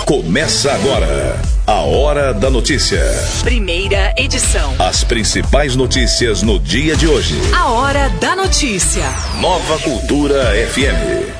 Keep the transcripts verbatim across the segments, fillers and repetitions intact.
Começa agora a Hora da Notícia. Primeira edição. As principais notícias no dia de hoje. A Hora da Notícia. Nova Cultura F M.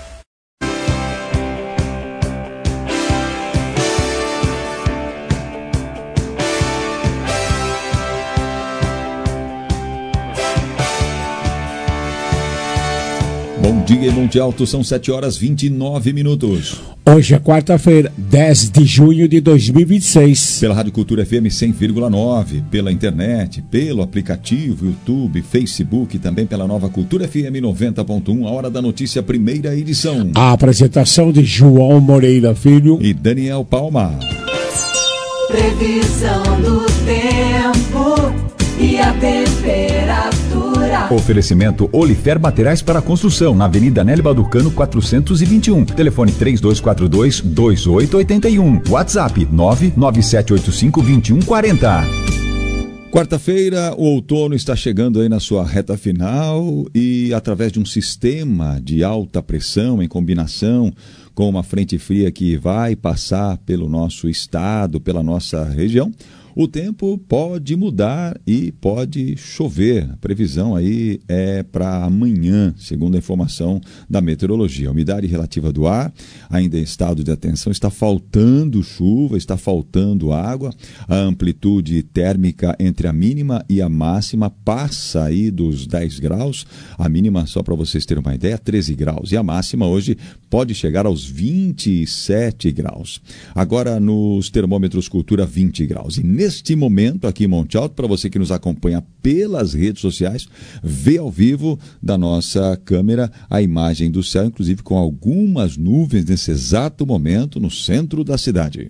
Bom dia, Monte Alto, são sete horas e vinte e nove minutos. Hoje é quarta-feira, dez de junho de dois mil e vinte e seis. Pela Rádio Cultura F M cem vírgula nove, pela internet, pelo aplicativo, YouTube, Facebook, também pela Nova Cultura F M noventa ponto um, a Hora da Notícia, primeira edição. A apresentação de João Moreira Filho e Daniel Palma. Previsão do tempo e a temperatura. Oferecimento Olifer Materiais para Construção, na Avenida Nélio Balducano quatrocentos e vinte e um. Telefone três dois quatro dois, dois oito oito um. WhatsApp nove nove sete oito cinco, dois um quatro zero. Quarta-feira, o outono está chegando aí na sua reta final e através de um sistema de alta pressão em combinação com uma frente fria que vai passar pelo nosso estado, pela nossa região, o tempo pode mudar e pode chover. A previsão aí é para amanhã, segundo a informação da meteorologia. A umidade relativa do ar ainda em estado de atenção, está faltando chuva, está faltando água. A amplitude térmica entre a mínima e a máxima passa aí dos dez graus. A mínima, só para vocês terem uma ideia, treze graus. E a máxima hoje pode chegar aos vinte e sete graus. Agora nos termômetros Cultura, vinte graus. E neste momento, aqui em Monte Alto, para você que nos acompanha pelas redes sociais, vê ao vivo da nossa câmera a imagem do céu, inclusive com algumas nuvens nesse exato momento no centro da cidade.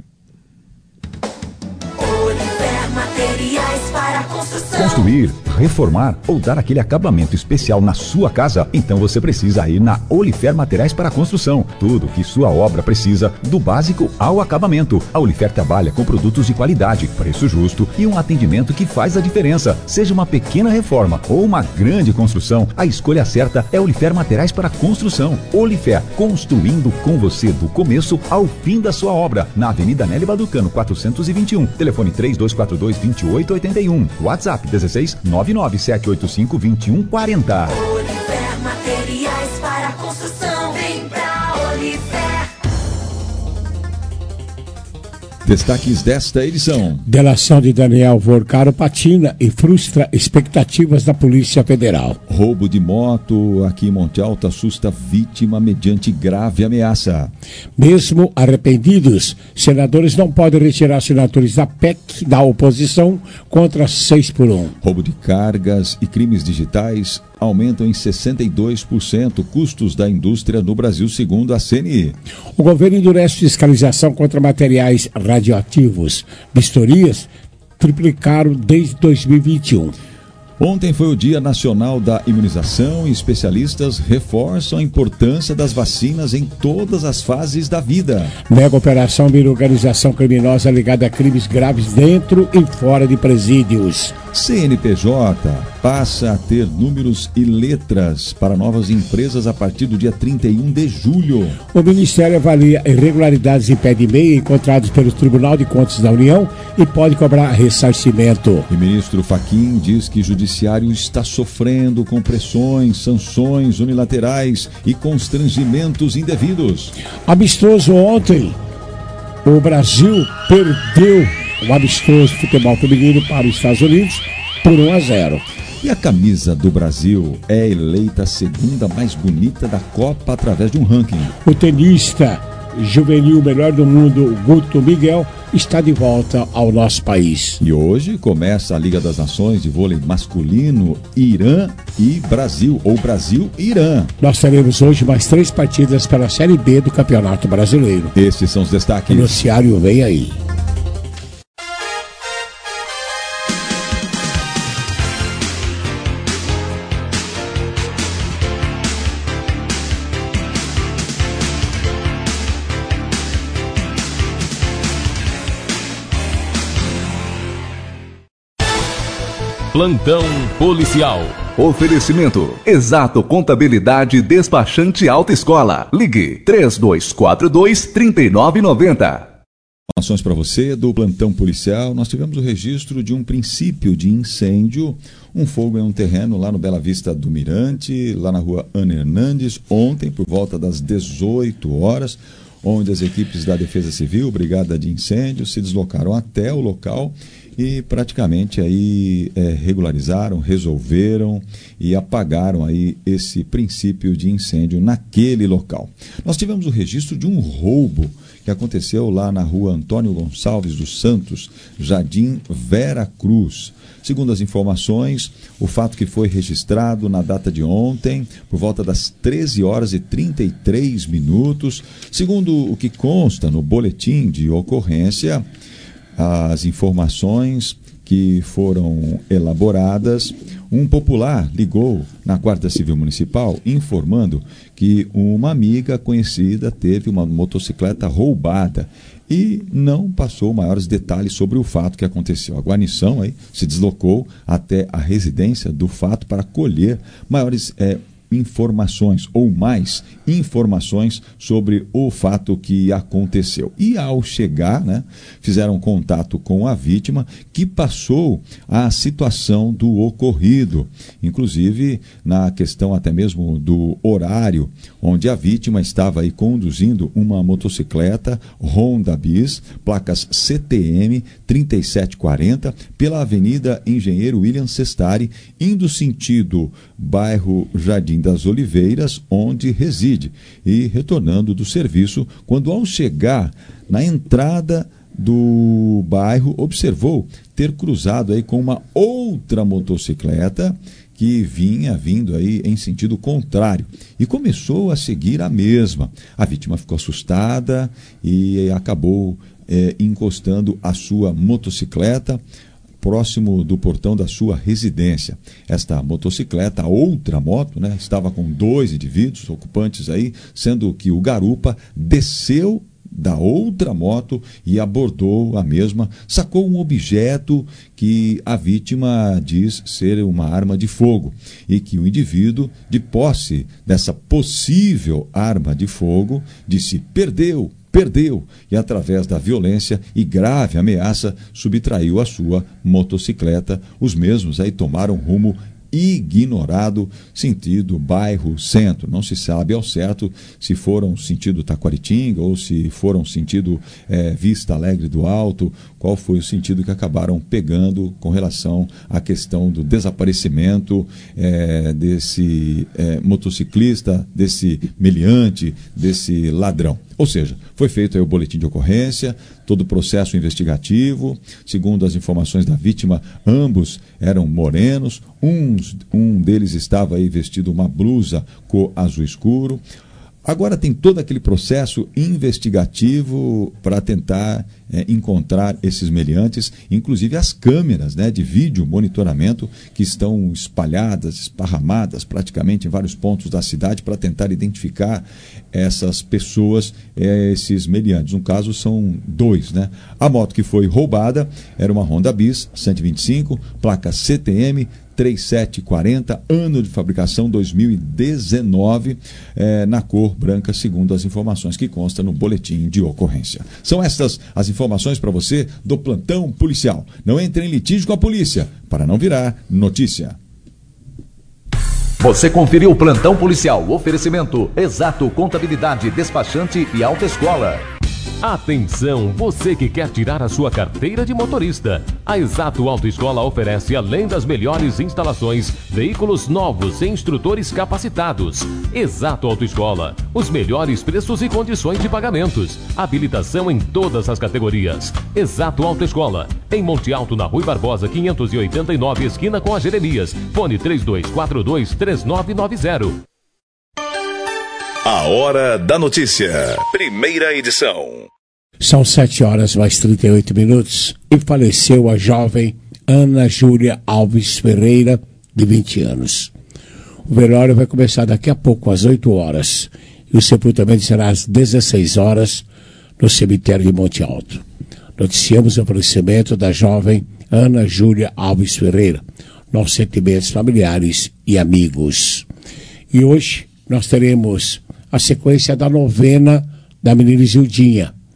Olifer Materiais para Construção. Construir, reformar ou dar aquele acabamento especial na sua casa? Então você precisa ir na Olifer Materiais para Construção. Tudo que sua obra precisa, do básico ao acabamento. A Olifer trabalha com produtos de qualidade, preço justo e um atendimento que faz a diferença. Seja uma pequena reforma ou uma grande construção, a escolha certa é Olifer Materiais para Construção. Olifer, construindo com você do começo ao fim da sua obra. Na Avenida Nélio Balducano quatrocentos e vinte e um. Telefone três dois quatro dois, dois oito oito um. WhatsApp dezesseis nove nove sete oito cinco, dois um quatro zero. Olifer Materiais para Construção. Vem pra Olifer. Destaques desta edição. Delação de Daniel Vorcaro patina e frustra expectativas da Polícia Federal. Roubo de moto aqui em Monte Alto assusta vítima mediante grave ameaça. Mesmo arrependidos, senadores não podem retirar assinaturas da P E C da oposição contra seis por um. Roubo de cargas e crimes digitais aumentam em sessenta e dois por cento custos da indústria no Brasil, segundo a C N I. O governo endurece fiscalização contra materiais radioativos. Vistorias triplicaram desde dois mil e vinte e um. Ontem foi o Dia Nacional da Imunização e especialistas reforçam a importância das vacinas em todas as fases da vida. Mega operação vira organização criminosa ligada a crimes graves dentro e fora de presídios. C N P J passa a ter números e letras para novas empresas a partir do dia trinta e um de julho. O Ministério avalia irregularidades em pé de meia encontrados pelo Tribunal de Contas da União e pode cobrar ressarcimento. O ministro Fachin diz que o Judiciário está sofrendo com pressões, sanções unilaterais e constrangimentos indevidos. Amistoso ontem, o Brasil perdeu o amistoso futebol feminino para os Estados Unidos por um a zero. E a camisa do Brasil é eleita a segunda mais bonita da Copa através de um ranking. O tenista juvenil melhor do mundo, Guto Miguel, está de volta ao nosso país. E hoje começa a Liga das Nações de vôlei masculino, Irã e Brasil, ou Brasil e Irã. Nós teremos hoje mais três partidas pela Série B do Campeonato Brasileiro. Esses são os destaques. O noticiário vem aí. Plantão policial. Oferecimento: Exato Contabilidade Despachante Autoescola. Ligue três dois quatro dois, três nove nove zero. Informações para você do plantão policial. Nós tivemos o registro de um princípio de incêndio, um fogo em um terreno lá no Bela Vista do Mirante, lá na rua Ana Hernandes, ontem por volta das dezoito horas, onde as equipes da Defesa Civil, Brigada de Incêndio, se deslocaram até o local e praticamente aí é, regularizaram, resolveram e apagaram aí esse princípio de incêndio naquele local. Nós tivemos o registro de um roubo que aconteceu lá na rua Antônio Gonçalves dos Santos, Jardim Vera Cruz. Segundo as informações, o fato que foi registrado na data de ontem, por volta das treze horas e trinta e três minutos, segundo o que consta no boletim de ocorrência, as informações que foram elaboradas, um popular ligou na Guarda Civil Municipal informando que uma amiga conhecida teve uma motocicleta roubada e não passou maiores detalhes sobre o fato que aconteceu. A guarnição aí se deslocou até a residência do fato para colher maiores é, informações ou mais informações sobre o fato que aconteceu. E ao chegar, né, fizeram contato com a vítima, que passou a situação do ocorrido, inclusive na questão até mesmo do horário, onde a vítima estava aí conduzindo uma motocicleta Honda Bis, placas C T M trinta e sete quarenta, pela Avenida Engenheiro William Sestari, indo sentido bairro Jardim das Oliveiras, onde reside, e retornando do serviço, quando ao chegar na entrada do bairro, observou ter cruzado aí com uma outra motocicleta que vinha vindo aí em sentido contrário e começou a seguir a mesma. A vítima ficou assustada e acabou é, encostando a sua motocicleta próximo do portão da sua residência. Esta motocicleta, a outra moto, né, estava com dois indivíduos ocupantes aí, sendo que o garupa desceu da outra moto e abordou a mesma, sacou um objeto que a vítima diz ser uma arma de fogo e que o indivíduo, de posse dessa possível arma de fogo, disse: perdeu, perdeu, e através da violência e grave ameaça subtraiu a sua motocicleta. Os mesmos aí tomaram rumo ignorado, sentido bairro centro. Não se sabe ao certo se foram sentido Taquaritinga ou se foram sentido é, Vista Alegre do Alto, qual foi o sentido que acabaram pegando com relação à questão do desaparecimento é, desse é, motociclista, desse meliante, desse ladrão. Ou seja, foi feito aí o boletim de ocorrência, todo o processo investigativo. Segundo as informações da vítima, ambos eram morenos, uns, um deles estava aí vestido uma blusa cor azul escuro. Agora tem todo aquele processo investigativo para tentar é, encontrar esses meliantes, inclusive as câmeras, né, de vídeo monitoramento que estão espalhadas, esparramadas praticamente em vários pontos da cidade para tentar identificar essas pessoas, é, esses meliantes. No caso são dois, né? A moto que foi roubada era uma Honda Bis cento e vinte e cinco, placa C T M trinta e sete quarenta, ano de fabricação dois mil e dezenove, é, na cor branca, segundo as informações que constam no boletim de ocorrência. São estas as informações para você do plantão policial. Não entre em litígio com a polícia, para não virar notícia. Você conferiu o plantão policial. Oferecimento Exato Contabilidade, Despachante e Autoescola. Atenção, você que quer tirar a sua carteira de motorista. A Exato Autoescola oferece, além das melhores instalações, veículos novos e instrutores capacitados. Exato Autoescola, os melhores preços e condições de pagamentos. Habilitação em todas as categorias. Exato Autoescola, em Monte Alto, na Rui Barbosa, quinhentos e oitenta e nove, esquina com a Jeremias. Fone três dois quatro dois, três nove nove zero. A Hora da Notícia. Primeira edição. São sete horas mais trinta e oito minutos e faleceu a jovem Ana Júlia Alves Ferreira, de vinte anos. O velório vai começar daqui a pouco, às oito horas, e o sepultamento será às dezesseis horas, no cemitério de Monte Alto. Noticiamos o falecimento da jovem Ana Júlia Alves Ferreira. Nossos sentimentos familiares e amigos. E hoje nós teremos a sequência da novena da menina Gildinha.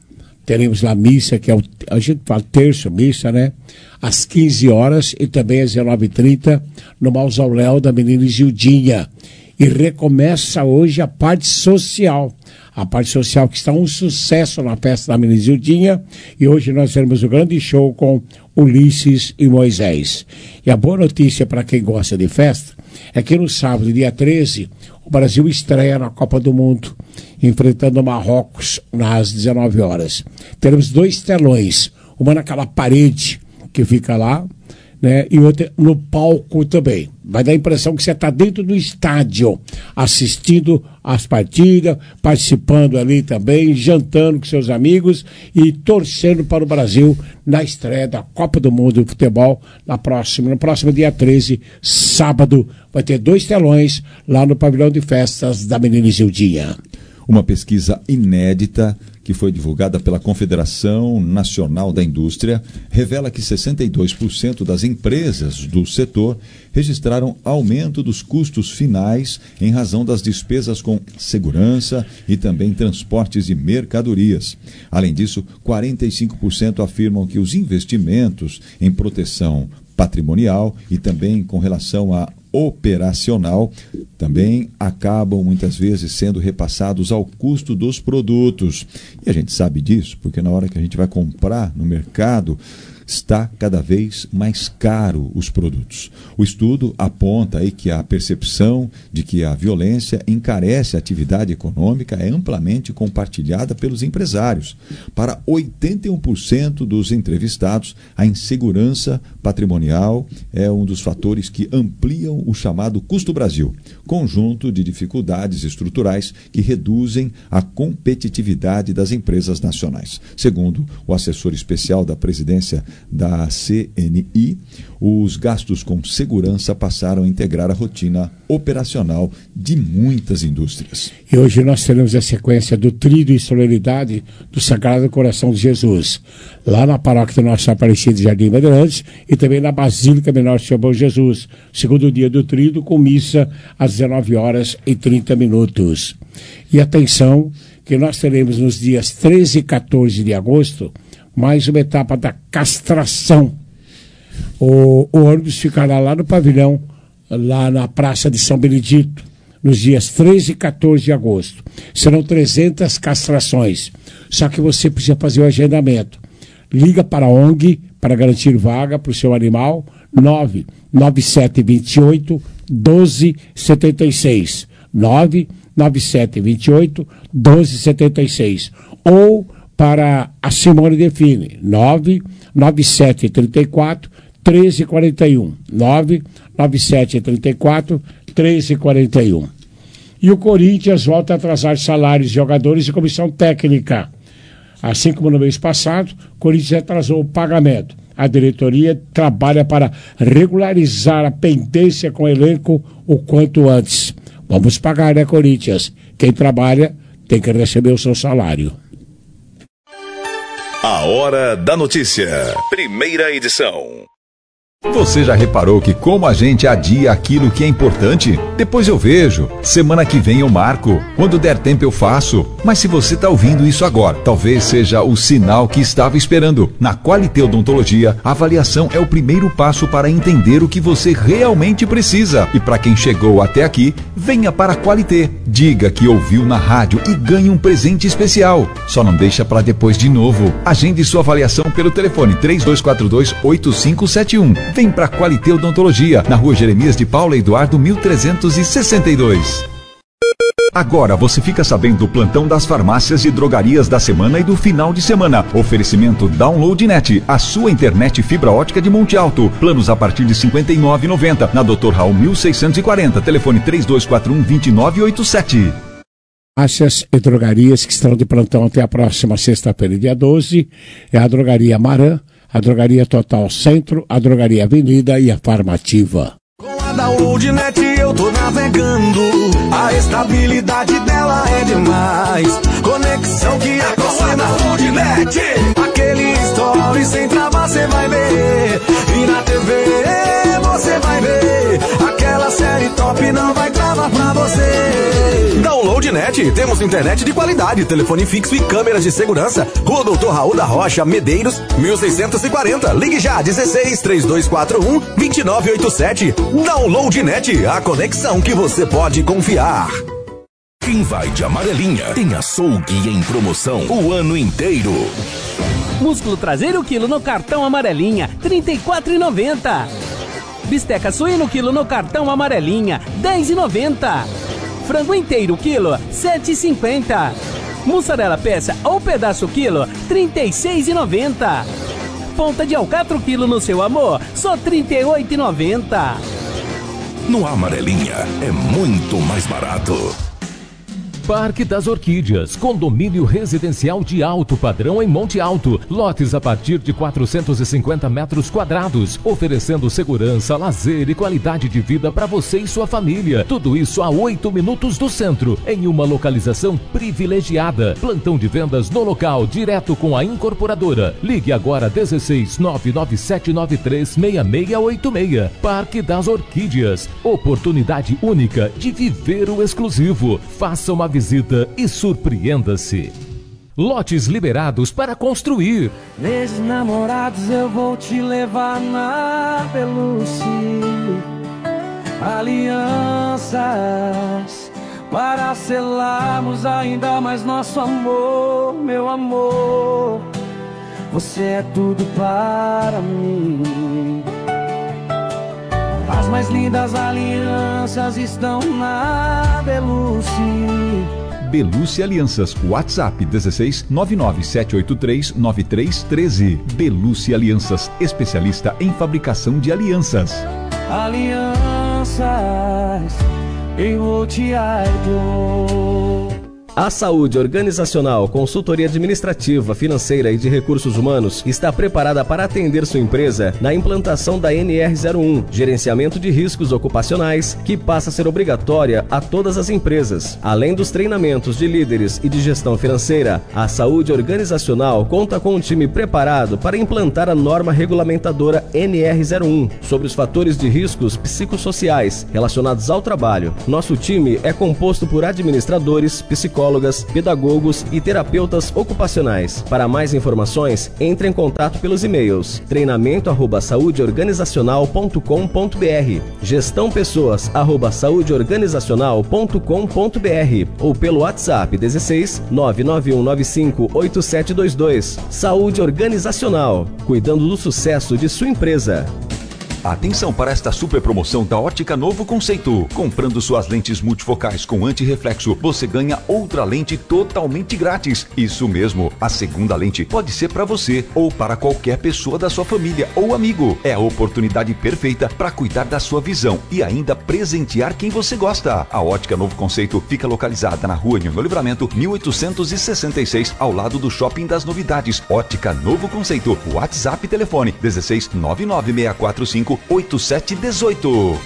teremos lá missa, que é o, a gente fala terço, missa, né? Às quinze horas e também às dezenove e trinta no mausoléu da menina Gildinha. E recomeça hoje a parte social. A parte social que está um sucesso na festa da menina Gildinha. E hoje nós teremos um grande show com Ulisses e Moisés. E a boa notícia para quem gosta de festa é que no sábado, dia treze, o Brasil estreia na Copa do Mundo, enfrentando o Marrocos às dezenove horas. Teremos dois telões, uma naquela parede que fica lá, né, e outra no palco também. Vai dar a impressão que você está dentro do estádio, assistindo as partidas, participando ali também, jantando com seus amigos e torcendo para o Brasil na estreia da Copa do Mundo de Futebol na próxima, no próximo dia treze, sábado. Vai ter dois telões lá no pavilhão de festas da menina Gildinha. Uma pesquisa inédita que foi divulgada pela Confederação Nacional da Indústria revela que sessenta e dois por cento das empresas do setor registraram aumento dos custos finais em razão das despesas com segurança e também transportes de mercadorias. Além disso, quarenta e cinco por cento afirmam que os investimentos em proteção patrimonial e também com relação a operacional também acabam muitas vezes sendo repassados ao custo dos produtos. E a gente sabe disso porque na hora que a gente vai comprar no mercado está cada vez mais caro os produtos. O estudo aponta aí que a percepção de que a violência encarece a atividade econômica é amplamente compartilhada pelos empresários. Para oitenta e um por cento dos entrevistados, a insegurança patrimonial é um dos fatores que ampliam o chamado custo Brasil, conjunto de dificuldades estruturais que reduzem a competitividade das empresas nacionais. Segundo o assessor especial da presidência da C N I, os gastos com segurança passaram a integrar a rotina operacional de muitas indústrias. E hoje nós teremos a sequência do Tríduo e Solenidade do Sagrado Coração de Jesus, lá na paróquia do Nossa Aparecida de Jardim Bandeirantes e também na Basílica Menor Senhor Bom Jesus, segundo dia do Tríduo, com missa às dezenove horas e trinta minutos. E atenção, que nós teremos nos dias treze e quatorze de agosto mais uma etapa da castração. O, o ônibus ficará lá no pavilhão, lá na Praça de São Benedito, nos dias treze e quatorze de agosto. Serão trezentas castrações. Só que você precisa fazer o agendamento. Liga para a O N G para garantir vaga para o seu animal, nove nove sete dois oito, doze setenta e seis. nove nove sete dois oito, doze setenta e seis. Ou para a Simone Define, nove nove sete três quatro, treze quarenta e um. nove nove sete três quatro, treze quarenta e um. E o Corinthians volta a atrasar salários de jogadores e comissão técnica. Assim como no mês passado, o Corinthians atrasou o pagamento. A diretoria trabalha para regularizar a pendência com o elenco o quanto antes. Vamos pagar, né, Corinthians? Quem trabalha tem que receber o seu salário. A Hora da Notícia. Primeira edição. Você já reparou que como a gente adia aquilo que é importante? Depois eu vejo, semana que vem eu marco, quando der tempo eu faço. Mas se você está ouvindo isso agora, talvez seja o sinal que estava esperando. Na Qualité Odontologia, a avaliação é o primeiro passo para entender o que você realmente precisa. E para quem chegou até aqui, venha para a Qualité. Diga que ouviu na rádio e ganhe um presente especial. Só não deixa para depois de novo. Agende sua avaliação pelo telefone três dois quatro dois, oito cinco sete um. Vem para Qualité Odontologia, na rua Jeremias de Paula Eduardo, mil trezentos e sessenta e dois. Agora você fica sabendo do plantão das farmácias e drogarias da semana e do final de semana. Oferecimento DownloadNet, a sua internet fibra ótica de Monte Alto. Planos a partir de cinquenta e nove reais e noventa centavos. Na doutor Raul mil seiscentos e quarenta. Telefone três dois quatro um, dois nove oito sete. Farmácias e drogarias que estão de plantão até a próxima sexta-feira, dia doze, é a Drogaria Maran, a Drogaria Total Centro, a Drogaria Avenida e a Farmativa. Com a DownloadNet eu tô navegando, a estabilidade dela é demais. Conexão que é com a DownloadNet, aquele story sem trava cê vai ver. E na T V você vai ver, aquela série top não vai travar pra você. Download Loadnet, temos internet de qualidade, telefone fixo e câmeras de segurança. Rua Doutor Raul da Rocha, Medeiros, mil seiscentos e quarenta. Ligue já, dezesseis, três dois quatro um, dois nove oito sete. Downloadnet, a conexão que você pode confiar. Quem vai de amarelinha tem açougue em promoção o ano inteiro. Músculo traseiro quilo no cartão amarelinha, trinta e quatro reais e noventa centavos. Bisteca suíno quilo no cartão amarelinha, dez reais e noventa centavos. Frango inteiro quilo, sete reais e cinquenta centavos. Mussarela peça ou pedaço quilo, trinta e seis reais e noventa centavos. Ponta de alcatra quilo no seu amor, só trinta e oito reais e noventa centavos. No Amarelinha é muito mais barato. Parque das Orquídeas, condomínio residencial de alto padrão em Monte Alto. Lotes a partir de quatrocentos e cinquenta metros quadrados, oferecendo segurança, lazer e qualidade de vida para você e sua família. Tudo isso a oito minutos do centro, em uma localização privilegiada. Plantão de vendas no local, direto com a incorporadora. Ligue agora dezesseis, nove nove sete nove três, seis seis oito seis. Parque das Orquídeas, oportunidade única de viver o exclusivo. Faça uma visita e surpreenda-se. Lotes liberados para construir. Nesses namorados eu vou te levar na Belucci. Alianças para selarmos ainda mais nosso amor, meu amor. Você é tudo para mim. As mais lindas alianças estão na Belucci. Belucci Alianças, WhatsApp dezesseis, nove nove sete oito três, nove três um três. Belucci Alianças, especialista em fabricação de alianças. Alianças, eu vou te ajudar. A Saúde Organizacional, consultoria administrativa, financeira e de recursos humanos está preparada para atender sua empresa na implantação da N R zero um, gerenciamento de riscos ocupacionais, que passa a ser obrigatória a todas as empresas. Além dos treinamentos de líderes e de gestão financeira, a Saúde Organizacional conta com um time preparado para implantar a norma regulamentadora N R zero um sobre os fatores de riscos psicossociais relacionados ao trabalho. Nosso time é composto por administradores, psicólogos, pedagogos e terapeutas ocupacionais. Para mais informações, entre em contato pelos e-mails treinamento arroba saudeorganizacional ponto com ponto br, gestão pessoas arroba saudeorganizacional ponto com ponto br ou pelo WhatsApp dezesseis, nove nove um nove cinco oito sete dois dois. Saúde Organizacional, cuidando do sucesso de sua empresa. Atenção para esta super promoção da Ótica Novo Conceito. Comprando suas lentes multifocais com antirreflexo, você ganha outra lente totalmente grátis. Isso mesmo, a segunda lente pode ser para você ou para qualquer pessoa da sua família ou amigo. É a oportunidade perfeita para cuidar da sua visão e ainda presentear quem você gosta. A Ótica Novo Conceito fica localizada na rua Nhono Livramento, mil oitocentos e sessenta e seis, ao lado do Shopping das Novidades. Ótica Novo Conceito. WhatsApp e telefone dezesseis, nove nove seis quatro cinco oito sete um oito.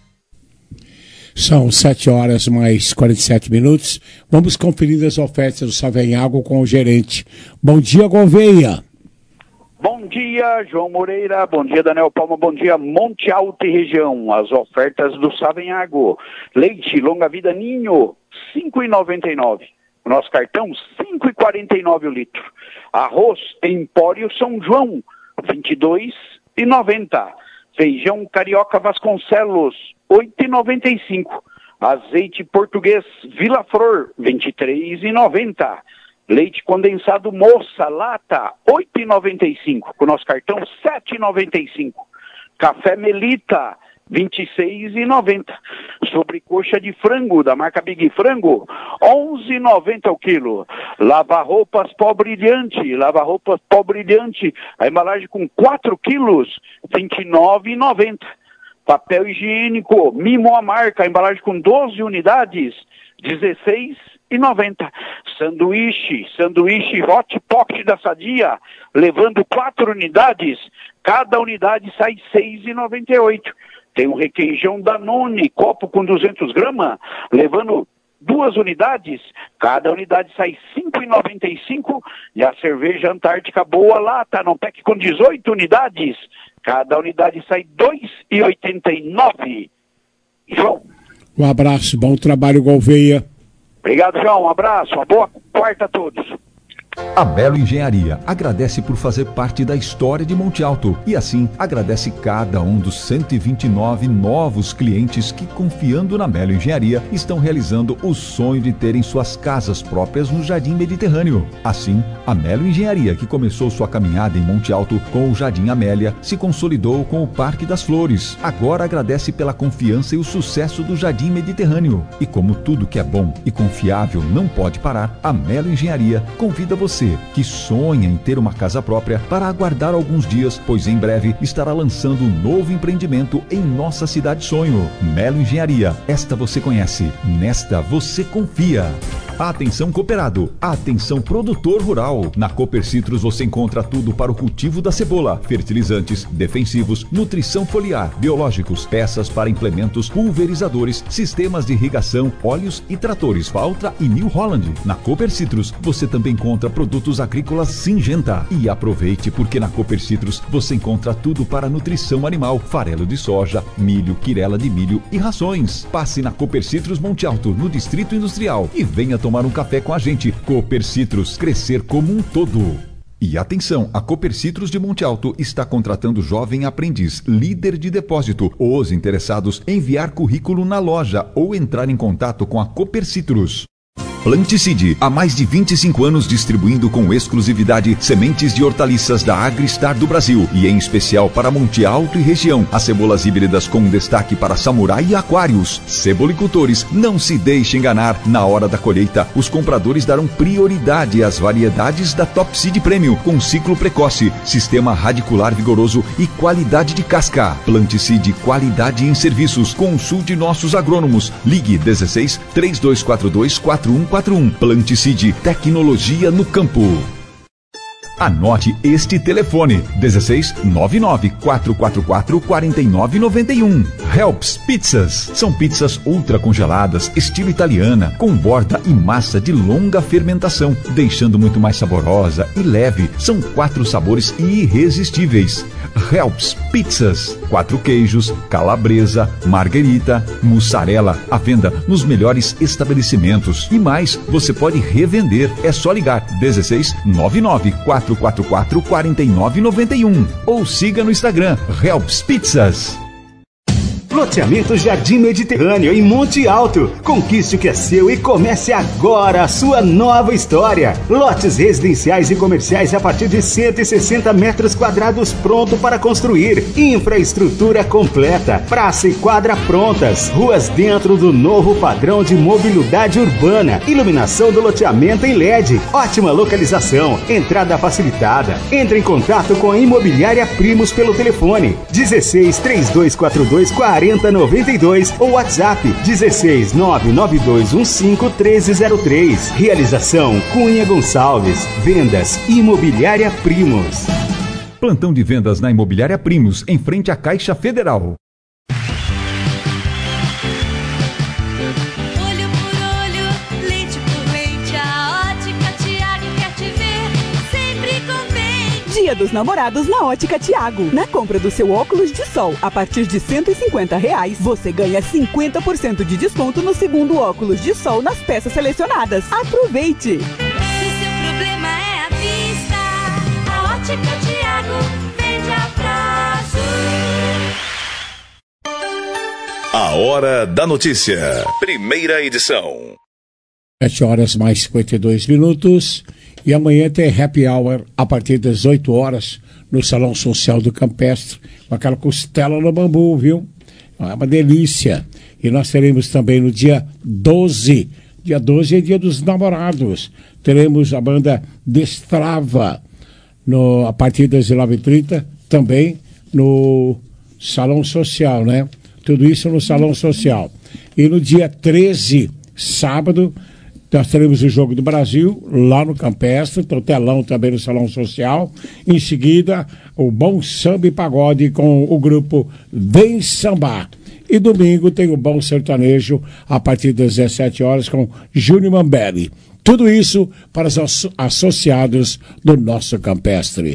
São sete horas mais quarenta e sete minutos. Vamos conferir as ofertas do Savanhago com o gerente. Bom dia, Gouveia. Bom dia, João Moreira. Bom dia, Daniel Palma. Bom dia, Monte Alto e região. As ofertas do Savanhago. Leite longa vida Ninho, cinco reais e noventa e nove centavos. O nosso cartão, cinco reais e quarenta e nove centavos o litro. Arroz Empório São João, vinte e dois reais e noventa centavos. Feijão Carioca Vasconcelos, oito reais e noventa e cinco centavos. Azeite português Vila Flor, vinte e três reais e noventa centavos. Leite condensado Moça, lata, oito reais e noventa e cinco centavos. Com o nosso cartão, sete reais e noventa e cinco centavos. Café Melita, vinte e seis reais e noventa centavos. Sobrecoxa de frango, da marca Big Frango, onze reais e noventa centavos o quilo. Lava-roupas Pó Brilhante, lava-roupas Pó Brilhante, a embalagem com quatro quilos, vinte e nove reais e noventa centavos. Papel higiênico, Mimo a marca, a embalagem com doze unidades, dezesseis reais e noventa centavos. Sanduíche, sanduíche Hot Pocket da Sadia, levando quatro unidades, cada unidade sai seis reais e noventa e oito centavos. Tem um requeijão Danone, copo com duzentos gramas, levando duas unidades, cada unidade sai cinco reais e noventa e cinco centavos. E a cerveja Antártica Boa Lata, num pack com dezoito unidades, cada unidade sai dois reais e oitenta e nove centavos. João. Um abraço, bom trabalho, Gouveia. Obrigado, João. Um abraço, uma boa quarta a todos. A Melo Engenharia agradece por fazer parte da história de Monte Alto e assim agradece cada um dos cento e vinte e nove novos clientes que, confiando na Melo Engenharia, estão realizando o sonho de terem suas casas próprias no Jardim Mediterrâneo. Assim, a Melo Engenharia, que começou sua caminhada em Monte Alto com o Jardim Amélia, se consolidou com o Parque das Flores. Agora agradece pela confiança e o sucesso do Jardim Mediterrâneo. E como tudo que é bom e confiável não pode parar, a Melo Engenharia convida você que sonha em ter uma casa própria para aguardar alguns dias, pois em breve estará lançando um novo empreendimento em nossa cidade sonho. Melo Engenharia, esta você conhece, nesta você confia. Atenção cooperado, atenção produtor rural. Na Cooper Citrus você encontra tudo para o cultivo da cebola, fertilizantes, defensivos, nutrição foliar, biológicos, peças para implementos, pulverizadores, sistemas de irrigação, óleos e tratores Valtra e New Holland. Na Cooper Citrus você também encontra produtos agrícolas Syngenta. E aproveite, porque na Cooper Citrus você encontra tudo para nutrição animal, farelo de soja, milho, quirela de milho e rações. Passe na Cooper Citrus Monte Alto, no Distrito Industrial, e venha tomar um café com a gente. Cooper Citrus, crescer como um todo. E atenção, a Cooper Citrus de Monte Alto está contratando jovem aprendiz, líder de depósito. Os interessados, enviar currículo na loja ou entrar em contato com a Cooper Citrus. Planticide, há mais de vinte e cinco anos distribuindo com exclusividade sementes de hortaliças da Agristar do Brasil e em especial para Monte Alto e região. As cebolas híbridas com destaque para samurai e aquários. Cebolicultores, não se deixe enganar. Na hora da colheita, os compradores darão prioridade às variedades da Top Seed Premium com ciclo precoce, sistema radicular vigoroso e qualidade de casca. Planticide, qualidade em serviços. Consulte nossos agrônomos. Ligue dezesseis, três dois quatro dois, quatro um quatro um. Planticide, tecnologia no campo. Anote este telefone: dezesseis, nove nove, quatro quatro quatro, quatro nove nove um. Helps Pizzas. São pizzas ultra congeladas, estilo italiana, com borda e massa de longa fermentação, deixando muito mais saborosa e leve. São quatro sabores irresistíveis. Helps Pizzas. Quatro queijos, calabresa, marguerita, mussarela. À venda nos melhores estabelecimentos. E mais, você pode revender. É só ligar dezesseis, nove nove, quatro quatro quatro, quatro nove nove um ou siga no Instagram Helps Pizzas. Loteamento Jardim Mediterrâneo em Monte Alto. Conquiste o que é seu e comece agora a sua nova história. Lotes residenciais e comerciais a partir de cento e sessenta metros quadrados pronto para construir. Infraestrutura completa. Praça e quadra prontas. Ruas dentro do novo padrão de mobilidade urbana. Iluminação do loteamento em L E D. Ótima localização. Entrada facilitada. Entre em contato com a Imobiliária Primos pelo telefone dezesseis, três dois quatro dois, quarenta noventa e dois ou WhatsApp dezesseis, nove nove dois um cinco, treze zero três. Realização Cunha Gonçalves. Vendas Imobiliária Primos. Plantão de vendas na Imobiliária Primos, em frente à Caixa Federal. Dia dos Namorados na Ótica Thiago. Na compra do seu óculos de sol a partir de cento e cinquenta reais, você ganha cinquenta por cento de desconto no segundo óculos de sol nas peças selecionadas. Aproveite! Se seu problema é a vista, a Ótica Thiago vende a prazo. A Hora da Notícia. Primeira edição. sete horas mais cinquenta e dois minutos. E amanhã tem happy hour a partir das oito horas no Salão Social do Campestre, com aquela costela no bambu, viu? É uma delícia. E nós teremos também no dia doze, dia doze é dia dos namorados, teremos a banda Destrava, no, a partir das nove e trinta, também no Salão Social, né? Tudo isso no Salão Social. E no dia treze, sábado, nós teremos o Jogo do Brasil, lá no Campestre, tem o telão também no Salão Social. Em seguida, o Bom Samba e Pagode com o grupo Vem Sambar. E domingo tem o Bom Sertanejo, a partir das dezessete horas, com Júnior Mambelli. Tudo isso para os associados do nosso Campestre.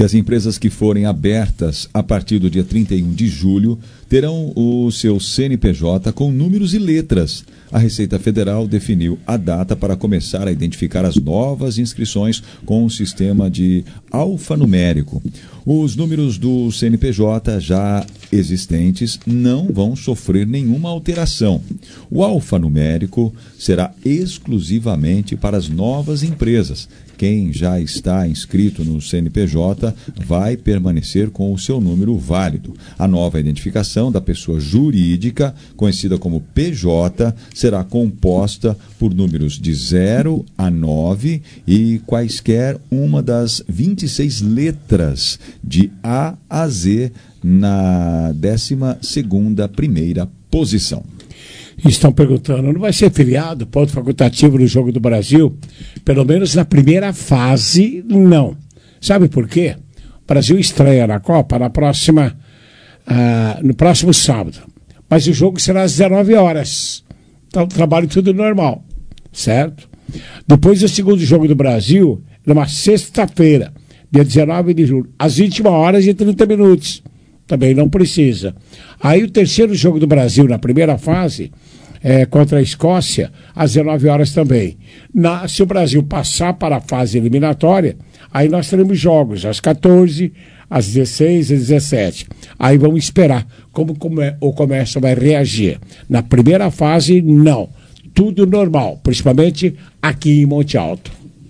E as empresas que forem abertas a partir do dia trinta e um de julho terão o seu C N P J com números e letras. A Receita Federal definiu a data para começar a identificar as novas inscrições com o sistema de alfanumérico. Os números do C N P J já existentes não vão sofrer nenhuma alteração. O alfanumérico será exclusivamente para as novas empresas. Quem já está inscrito no C N P J vai permanecer com o seu número válido. A nova identificação da pessoa jurídica, conhecida como P J, será composta por números de zero a nove e quaisquer uma das vinte e seis letras de A a Z na décima segunda primeira posição. Estão perguntando, não vai ser feriado, ponto facultativo no Jogo do Brasil? Pelo menos na primeira fase, não. Sabe por quê? O Brasil estreia na Copa na próxima, ah, no próximo sábado. Mas o jogo será às dezenove horas. Então, trabalho tudo normal, certo? Depois do segundo Jogo do Brasil, numa sexta-feira, dia dezenove de julho, às vinte e uma horas e trinta minutos. Também não precisa. Aí o terceiro Jogo do Brasil, na primeira fase, é, contra a Escócia, às dezenove horas também. Na, se o Brasil passar para a fase eliminatória, aí nós teremos jogos às quatorze, às dezesseis e às dezessete. Aí vamos esperar como come, o comércio vai reagir. Na primeira fase, não. Tudo normal, principalmente aqui em Monte Alto.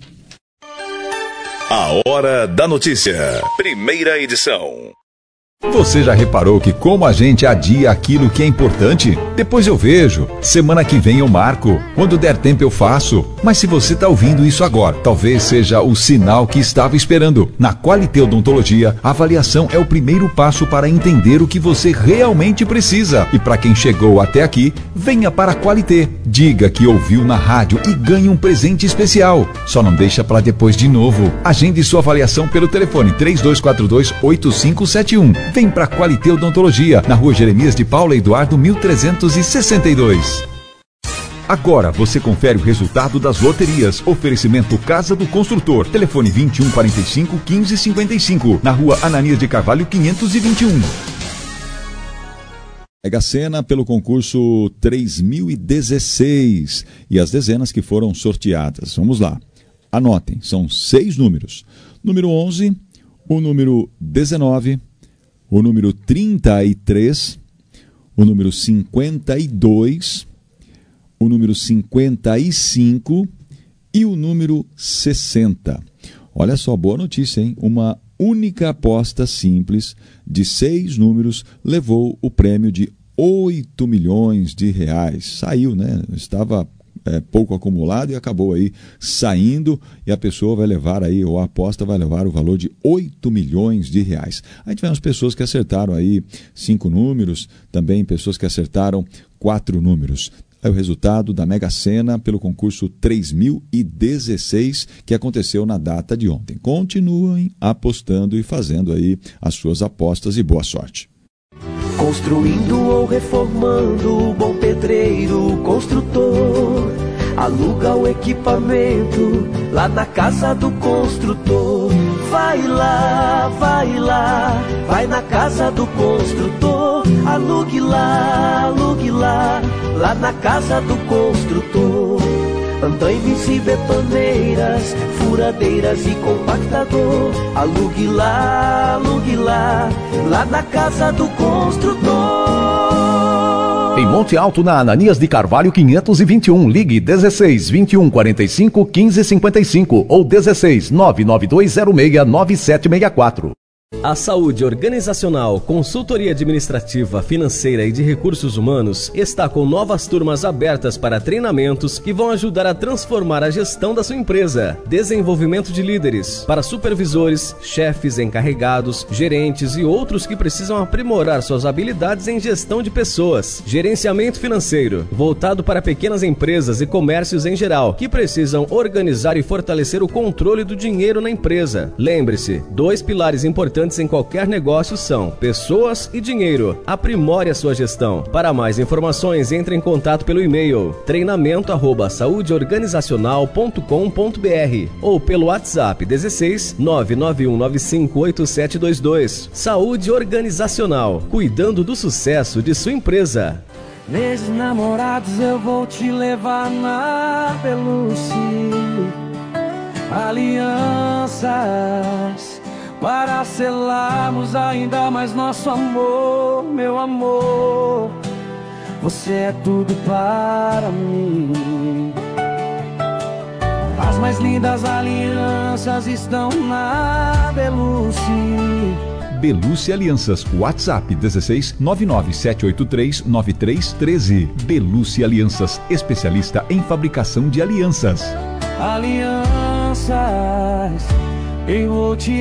A Hora da Notícia. Primeira edição. Você já reparou que como a gente adia aquilo que é importante? Depois eu vejo, semana que vem eu marco, quando der tempo eu faço. Mas se você está ouvindo isso agora, talvez seja o sinal que estava esperando. Na Qualité Odontologia, a avaliação é o primeiro passo para entender o que você realmente precisa. E para quem chegou até aqui, venha para a Qualité. Diga que ouviu na rádio e ganhe um presente especial. Só não deixa para depois de novo. Agende sua avaliação pelo telefone três dois quatro dois, oito cinco sete um. Vem para Qualité Odontologia, na rua Jeremias de Paula Eduardo, mil trezentos e sessenta e dois. Agora você confere o resultado das loterias. Oferecimento Casa do Construtor. Telefone vinte e um, quarenta e cinco, quinze, cinquenta e cinco. Na rua Ananias de Carvalho, quinhentos e vinte e um. Mega Sena pelo concurso três mil e dezesseis. E as dezenas que foram sorteadas. Vamos lá. Anotem, são seis números. Número onze, o número dezenove, o número trinta e três, o número cinquenta e dois, o número cinquenta e cinco e o número sessenta. Olha só, boa notícia, hein? Uma única aposta simples de seis números levou o prêmio de oito milhões de reais. Saiu, né? Estava é, pouco acumulado e acabou aí saindo, e a pessoa vai levar aí, ou a aposta vai levar o valor de oito milhões de reais. Aí tivemos pessoas que acertaram aí cinco números, também pessoas que acertaram quatro números. É o resultado da Mega Sena pelo concurso três mil e dezesseis, que aconteceu na data de ontem. Continuem apostando e fazendo aí as suas apostas e boa sorte. Construindo ou reformando, bom pedreiro, construtor, aluga o equipamento lá na casa do construtor. Vai lá, vai lá, vai na casa do construtor, alugue lá, alugue lá, lá na casa do construtor. Andaimes e betoneiras, furadeiras e compactador, alugue lá, alugue lá, lá na casa do construtor. Em Monte Alto, na Ananias de Carvalho quinhentos e vinte e um, ligue dezesseis, vinte e um, quarenta e cinco, quinze, cinquenta e cinco ou dezesseis, nove nove dois zero seis, nove sete seis quatro. A saúde organizacional, consultoria administrativa, financeira e de recursos humanos está com novas turmas abertas para treinamentos que vão ajudar a transformar a gestão da sua empresa. Desenvolvimento de líderes para supervisores, chefes, encarregados, gerentes e outros que precisam aprimorar suas habilidades em gestão de pessoas. Gerenciamento financeiro, voltado para pequenas empresas e comércios em geral, que precisam organizar e fortalecer o controle do dinheiro na empresa. Lembre-se, dois pilares importantes importantes em qualquer negócio são pessoas e dinheiro. Aprimore a sua gestão. Para mais informações, entre em contato pelo e-mail treinamento arroba saudeorganizacional ponto com ponto br ou pelo WhatsApp dezesseis nove nove um nove cinco oito sete dois dois. Saúde Organizacional, cuidando do sucesso de sua empresa. Nesses namorados eu vou te levar na pelúcia. Alianças para selarmos ainda mais nosso amor, meu amor. Você é tudo para mim. As mais lindas alianças estão na Belucci. Belucci Alianças, WhatsApp dezesseis nove nove sete oito três nove três um três. Belucci Alianças, especialista em fabricação de alianças. Alianças em Monte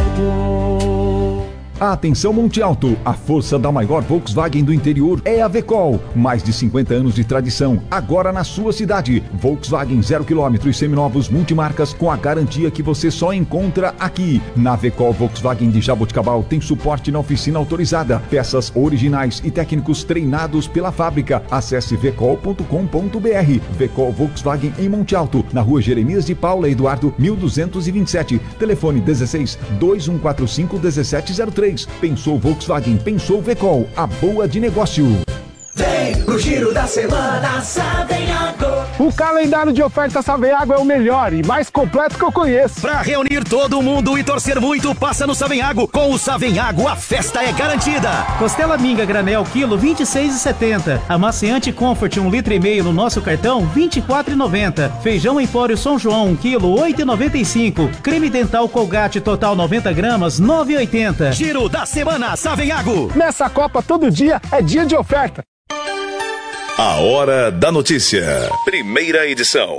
Alto. Atenção Monte Alto, a força da maior Volkswagen do interior é a Vecol. Mais de cinquenta anos de tradição, agora na sua cidade. Volkswagen zero quilômetro e seminovos multimarcas com a garantia que você só encontra aqui. Na Vecol Volkswagen de Jaboticabal tem suporte na oficina autorizada, peças originais e técnicos treinados pela fábrica. Acesse vecol ponto com ponto br. Vecol Volkswagen em Monte Alto, na rua Jeremias de Paula Eduardo mil duzentos e vinte e sete. Telefone dezesseis dois um quatro cinco um sete zero três. Pensou Volkswagen, pensou Vecol, a boa de negócio. Vem pro Giro da Semana Savenhago. O calendário de ofertas Savenhago é o melhor e mais completo que eu conheço. Pra reunir todo mundo e torcer muito, passa no Savenhago. Com o Savenhago, a festa é garantida. Costela minga granel, quilo vinte e seis reais e setenta centavos. Amaciante Comfort, um litro e meio no nosso cartão, vinte e quatro reais e noventa centavos. Feijão Empório São João, um quilo, oito reais e noventa e cinco centavos. Creme dental Colgate total noventa gramas, nove reais e oitenta centavos. Giro da Semana Savenhago. Nessa Copa, todo dia é dia de oferta. A Hora da Notícia, primeira edição.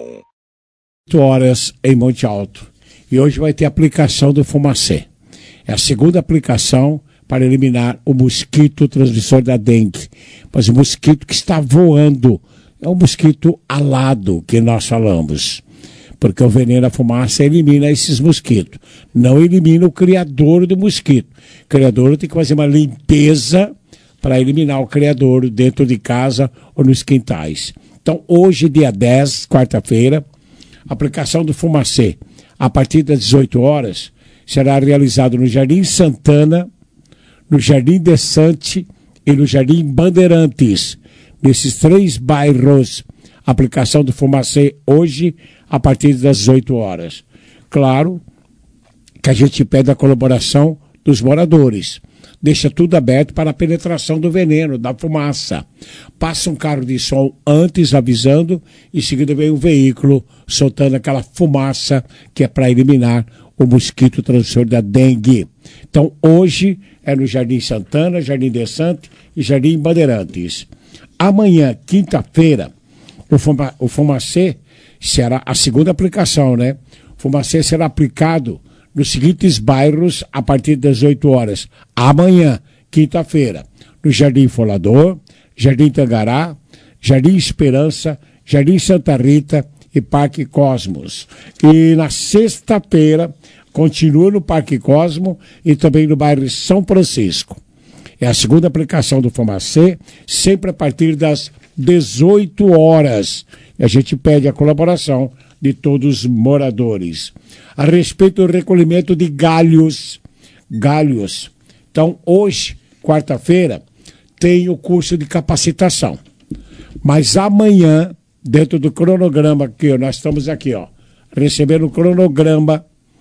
oito horas em Monte Alto. E hoje vai ter aplicação do Fumacê. É a segunda aplicação para eliminar o mosquito transmissor da dengue. Mas o mosquito que está voando é o mosquito alado que nós falamos. Porque o veneno da fumaça elimina esses mosquitos. Não elimina o criador do mosquito. O criador tem que fazer uma limpeza para eliminar o criador dentro de casa ou nos quintais. Então, hoje, dia dez, quarta-feira, aplicação do Fumacê, a partir das dezoito horas, será realizado no Jardim Santana, no Jardim Desante e no Jardim Bandeirantes. Nesses três bairros, aplicação do Fumacê hoje, a partir das dezoito horas. Claro que a gente pede a colaboração dos moradores. Deixa tudo aberto para a penetração do veneno, da fumaça. Passa um carro de som antes avisando, em seguida vem um veículo soltando aquela fumaça que é para eliminar o mosquito transmissor da dengue. Então hoje é no Jardim Santana, Jardim Desante e Jardim Bandeirantes. Amanhã, quinta-feira, o, fuma, o Fumacê será a segunda aplicação, né? O Fumacê será aplicado nos seguintes bairros a partir das oito horas. Amanhã, quinta-feira, no Jardim Folador, Jardim Tangará, Jardim Esperança, Jardim Santa Rita e Parque Cosmos. E na sexta-feira, continua no Parque Cosmo e também no bairro São Francisco. É a segunda aplicação do Fumacê, sempre a partir das dezoito horas. E a gente pede a colaboração de todos os moradores. A respeito do recolhimento de galhos, galhos. Então, hoje, quarta-feira, tem o curso de capacitação. Mas amanhã, dentro do cronograma que nós estamos aqui, ó, recebendo o cronograma,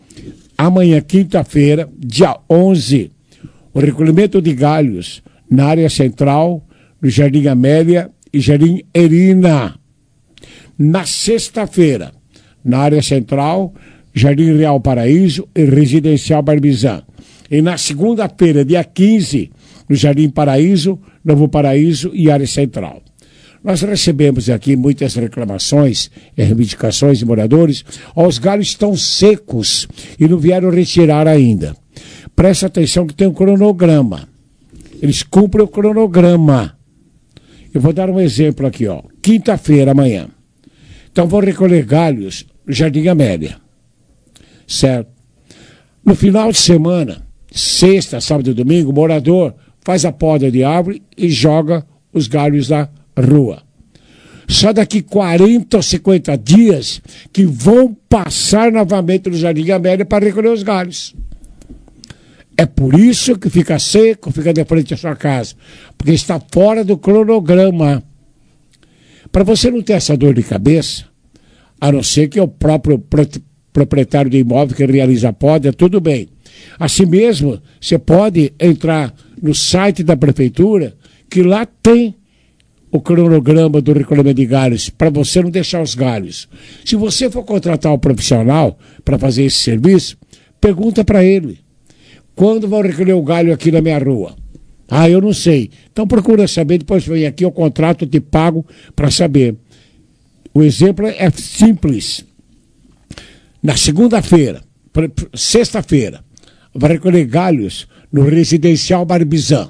amanhã, quinta-feira, dia onze, o recolhimento de galhos na área central, no Jardim Amélia e Jardim Erina. Na sexta-feira, na área central, Jardim Real Paraíso e Residencial Barbizan. E na segunda-feira, dia quinze, no Jardim Paraíso, Novo Paraíso e área central. Nós recebemos aqui muitas reclamações e reivindicações de moradores. Ó, os galhos estão secos e não vieram retirar ainda. Presta atenção que tem um cronograma. Eles cumprem o cronograma. Eu vou dar um exemplo aqui, ó. Quinta-feira, amanhã. Então vou recolher galhos no Jardim Amélia. Certo? No final de semana, sexta, sábado e domingo, o morador faz a poda de árvore e joga os galhos na rua. Só daqui quarenta ou cinquenta dias que vão passar novamente no Jardim Amélia para recolher os galhos. É por isso que fica seco, fica de frente à sua casa, porque está fora do cronograma. Para você não ter essa dor de cabeça, a não ser que é o próprio proprietário do imóvel que realiza a poda, tudo bem. Assim mesmo, você pode entrar no site da prefeitura, que lá tem o cronograma do recolhimento de galhos, para você não deixar os galhos. Se você for contratar um profissional para fazer esse serviço, pergunta para ele. Quando vão recolher o galho aqui na minha rua? Ah, eu não sei. Então procura saber, depois vem aqui, eu contrato, eu te pago para saber. O exemplo é simples. Na segunda-feira, sexta-feira, vai recolher galhos no Residencial Barbizan.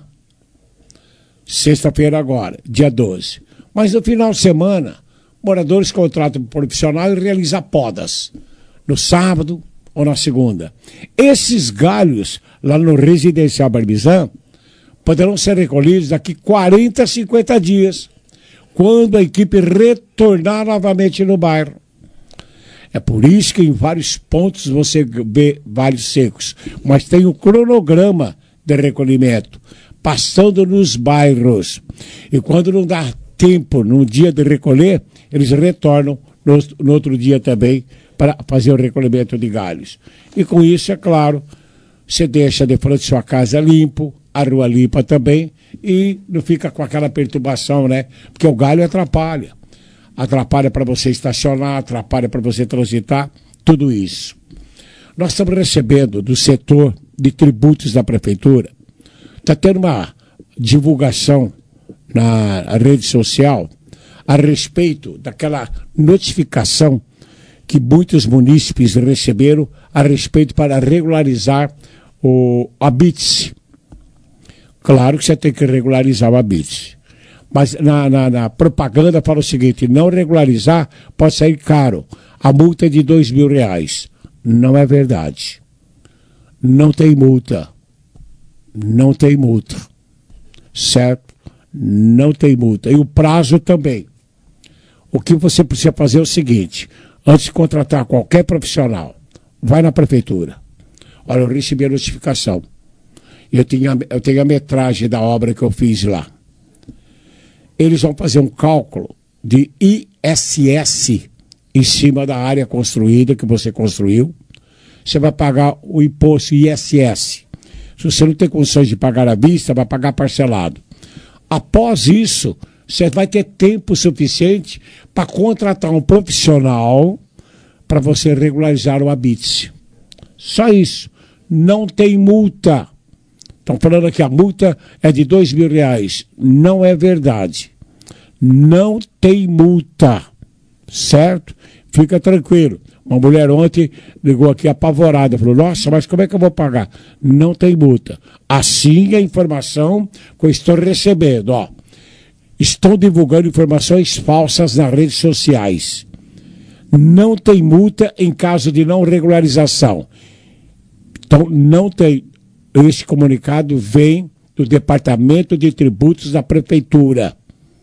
Sexta-feira agora, dia doze. Mas no final de semana, moradores contratam um profissional e realizam podas. No sábado ou na segunda. Esses galhos, lá no Residencial Barbizan, poderão ser recolhidos daqui quarenta, cinquenta dias, quando a equipe retornar novamente no bairro. É por isso que em vários pontos você vê galhos secos, mas tem o cronograma de recolhimento, passando nos bairros. E quando não dá tempo, no dia de recolher, eles retornam no, no outro dia também, para fazer o recolhimento de galhos. E com isso, é claro, você deixa de frente de sua casa limpo, a rua limpa também, e não fica com aquela perturbação, né? Porque o galho atrapalha. Atrapalha para você estacionar, atrapalha para você transitar, tudo isso. Nós estamos recebendo do setor de tributos da prefeitura, está tendo uma divulgação na rede social a respeito daquela notificação que muitos munícipes receberam a respeito para regularizar o habite-se. Claro que você tem que regularizar o habite-se. Mas na, na, na propaganda fala o seguinte, não regularizar pode sair caro. A multa é de dois mil reais. Não é verdade. Não tem multa. Não tem multa. Certo? Não tem multa. E o prazo também. O que você precisa fazer é o seguinte... Antes de contratar qualquer profissional, vai na prefeitura. Olha, eu recebi a notificação. Eu tenho, eu tenho a metragem da obra que eu fiz lá. Eles vão fazer um cálculo de I S S em cima da área construída que você construiu. Você vai pagar o imposto I S S. Se você não tem condições de pagar à vista, vai pagar parcelado. Após isso, você vai ter tempo suficiente para contratar um profissional para você regularizar o habite-se. Só isso. Não tem multa. Estão falando que a multa é de dois mil reais. Não é verdade. Não tem multa. Certo? Fica tranquilo. Uma mulher ontem ligou aqui apavorada. Falou, nossa, mas como é que eu vou pagar? Não tem multa. Assim é a informação que eu estou recebendo, ó. Estão divulgando informações falsas nas redes sociais. Não tem multa em caso de não regularização. Então, não tem. Esse comunicado vem do Departamento de Tributos da Prefeitura.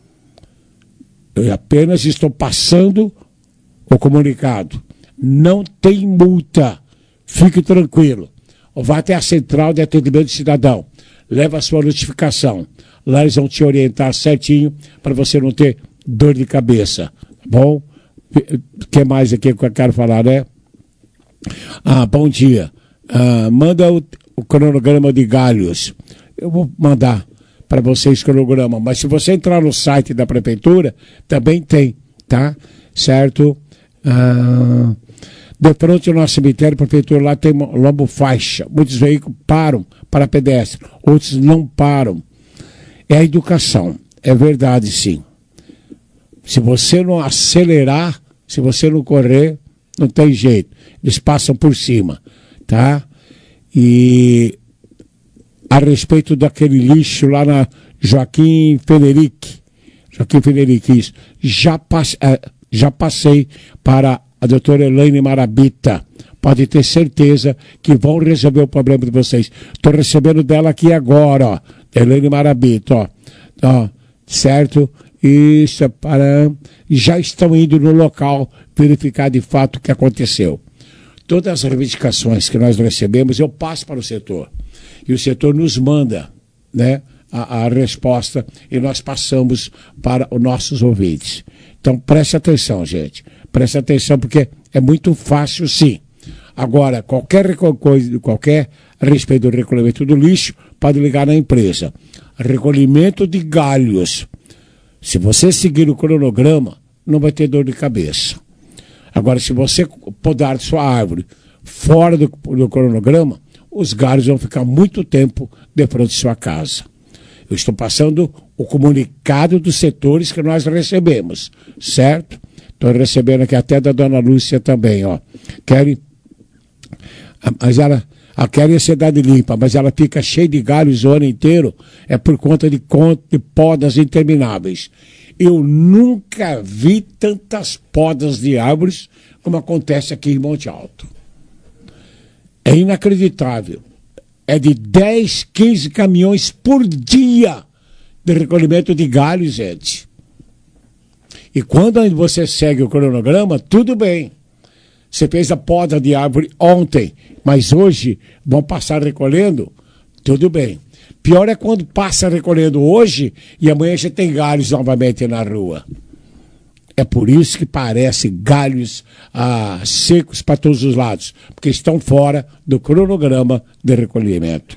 Eu apenas estou passando o comunicado. Não tem multa. Fique tranquilo. Vá até a Central de Atendimento do Cidadão. Leva a sua notificação. Lá eles vão te orientar certinho para você não ter dor de cabeça. Tá bom? O que mais aqui que eu quero falar, né? Ah, bom dia. Ah, manda o, o cronograma de galhos. Eu vou mandar para vocês o cronograma. Mas se você entrar no site da prefeitura, também tem, tá? Certo? Ah, de frente ao nosso cemitério, a prefeitura lá tem lombo faixa. Muitos veículos param para pedestre, outros não param. É a educação, é verdade sim. Se você não acelerar, se você não correr, não tem jeito. Eles passam por cima, tá? E a respeito daquele lixo lá na Joaquim Federic, Joaquim Federic, isso, já, passe, já passei para a doutora Elaine Marabita, pode ter certeza que vão resolver o problema de vocês. Estou recebendo dela aqui agora, ó, Helene Marabito, ó, ó, certo? Isso, para... já estão indo no local verificar de fato o que aconteceu. Todas as reivindicações que nós recebemos, eu passo para o setor. E o setor nos manda, né, a, a resposta e nós passamos para os nossos ouvintes. Então, preste atenção, gente. Preste atenção, porque é muito fácil, sim. Agora, qualquer coisa, qualquer a respeito do recolhimento do lixo, pode ligar na empresa. Recolhimento de galhos. Se você seguir o cronograma, não vai ter dor de cabeça. Agora, se você podar sua árvore fora do, do cronograma, os galhos vão ficar muito tempo de frente de sua casa. Eu estou passando o comunicado dos setores que nós recebemos, certo? Estou recebendo aqui até da dona Lúcia também, ó. Querem, mas ela, a querem a cidade limpa, mas ela fica cheia de galhos o ano inteiro, é por conta de, de podas intermináveis. Eu nunca vi tantas podas de árvores como acontece aqui em Monte Alto. É inacreditável. É de dez, quinze caminhões por dia de recolhimento de galho, gente. E quando você segue o cronograma, tudo bem. Você fez a poda de árvore ontem, mas hoje vão passar recolhendo, tudo bem. Pior é quando passa recolhendo hoje e amanhã já tem galhos novamente na rua. É por isso que parece galhos ah, secos para todos os lados, porque estão fora do cronograma de recolhimento.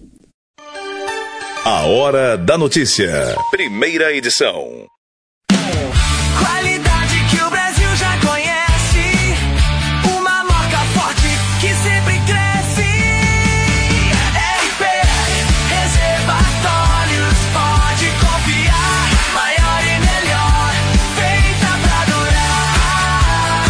A Hora da Notícia. Primeira edição. Qualidade que o Brasil já conhece. Uma marca forte que sempre cresce. R P Reservatórios, pode confiar. Maior e melhor, feita pra durar.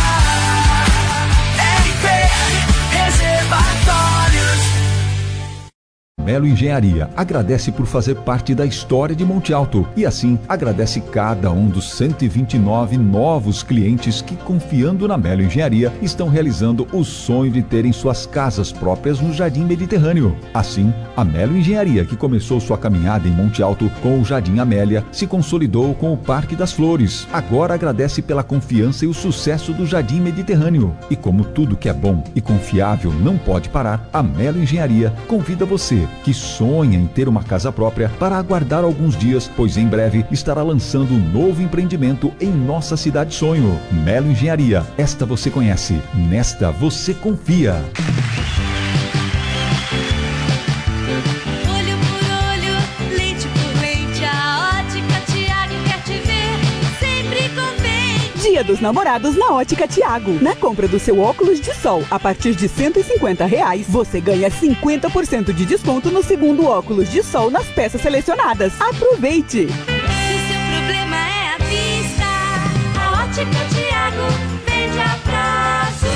R P Reservatórios. Melo Engenharia agradece por fazer parte da história de Monte Alto e assim agradece cada um dos cento e vinte e nove novos clientes que, confiando na Melo Engenharia, estão realizando o sonho de terem suas casas próprias no Jardim Mediterrâneo. Assim, a Melo Engenharia, que começou sua caminhada em Monte Alto com o Jardim Amélia, se consolidou com o Parque das Flores. Agora agradece pela confiança e o sucesso do Jardim Mediterrâneo. E como tudo que é bom e confiável não pode parar, a Melo Engenharia convida você que sonha em ter uma casa própria para aguardar alguns dias, pois em breve estará lançando um novo empreendimento em nossa cidade sonho. Melo Engenharia, esta você conhece, nesta você confia. Olho por olho, lente por lente, a Ótica Tiago quer te ver sempre contente. Dia dos Namorados na Ótica Tiago. Na compra do seu óculos de sol a partir de cento e cinquenta reais, você ganha cinquenta por cento de desconto no segundo óculos de sol nas peças selecionadas. Aproveite! Se o seu problema é a vista, a Ótica Tiago vende a prazo.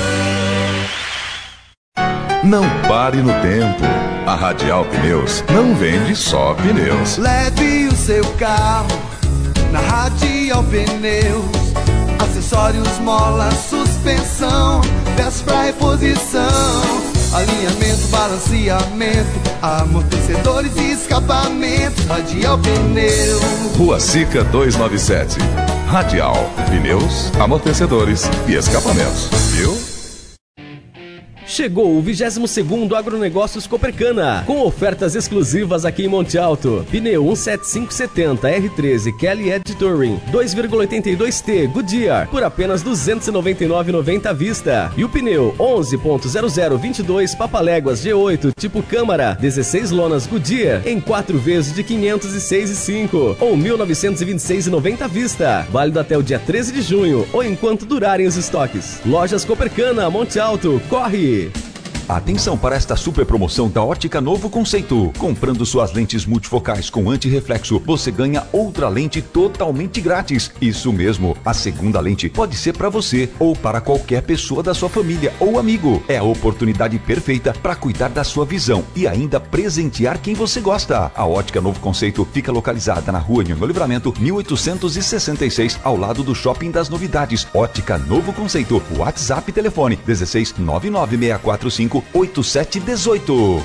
Não pare no tempo. A Radial Pneus não vende só pneus. Leve o seu carro na Radial Pneus. Acessórios, mola, suspensão, peças pra reposição, alinhamento, balanceamento, amortecedores e escapamento. Radial Pneus. Rua Sica duzentos e noventa e sete. Radial Pneus, amortecedores e escapamentos. Viu? Chegou o vigésimo segundo Agronegócios Copercana, com ofertas exclusivas aqui em Monte Alto. Pneu um sete cinco sete zero R treze Kelly Edge Touring dois vírgula oitenta e dois T Goodyear por apenas duzentos e noventa e nove reais e noventa centavos à vista. E o pneu onze ponto zero zero dois dois Papaléguas G oito tipo Câmara dezesseis lonas Goodyear em quatro vezes de quinhentos e seis reais e cinco centavos ou mil novecentos e vinte e seis reais e noventa centavos à vista. Válido até o dia treze de junho ou enquanto durarem os estoques. Lojas Copercana, Monte Alto, corre! Atenção para esta super promoção da Ótica Novo Conceito. Comprando suas lentes multifocais com antirreflexo, você ganha outra lente totalmente grátis. Isso mesmo, a segunda lente pode ser para você ou para qualquer pessoa da sua família ou amigo. É a oportunidade perfeita para cuidar da sua visão e ainda presentear quem você gosta. A Ótica Novo Conceito fica localizada na rua Nhongo Livramento, mil oitocentos e sessenta e seis, ao lado do Shopping das Novidades. Ótica Novo Conceito. WhatsApp e telefone dezesseis nove nove seis quatro cinco oito sete um oito.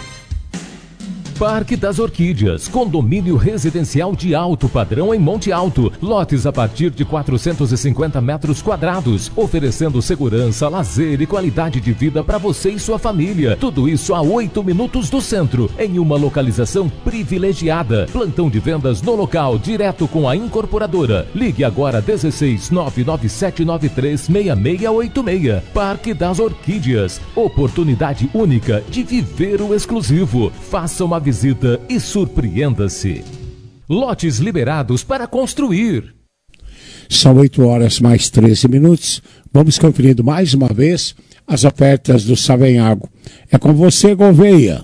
Parque das Orquídeas, condomínio residencial de alto padrão em Monte Alto, lotes a partir de quatrocentos e cinquenta metros quadrados, oferecendo segurança, lazer e qualidade de vida para você e sua família. Tudo isso a oito minutos do centro, em uma localização privilegiada. Plantão de vendas no local, direto com a incorporadora. Ligue agora dezesseis nove nove sete nove três seis seis oito seis. Parque das Orquídeas, oportunidade única de viver o exclusivo. Faça uma visita visita e surpreenda-se. Lotes liberados para construir. São oito horas mais treze minutos. Vamos conferindo mais uma vez as ofertas do Savenhago. É com você, Gouveia.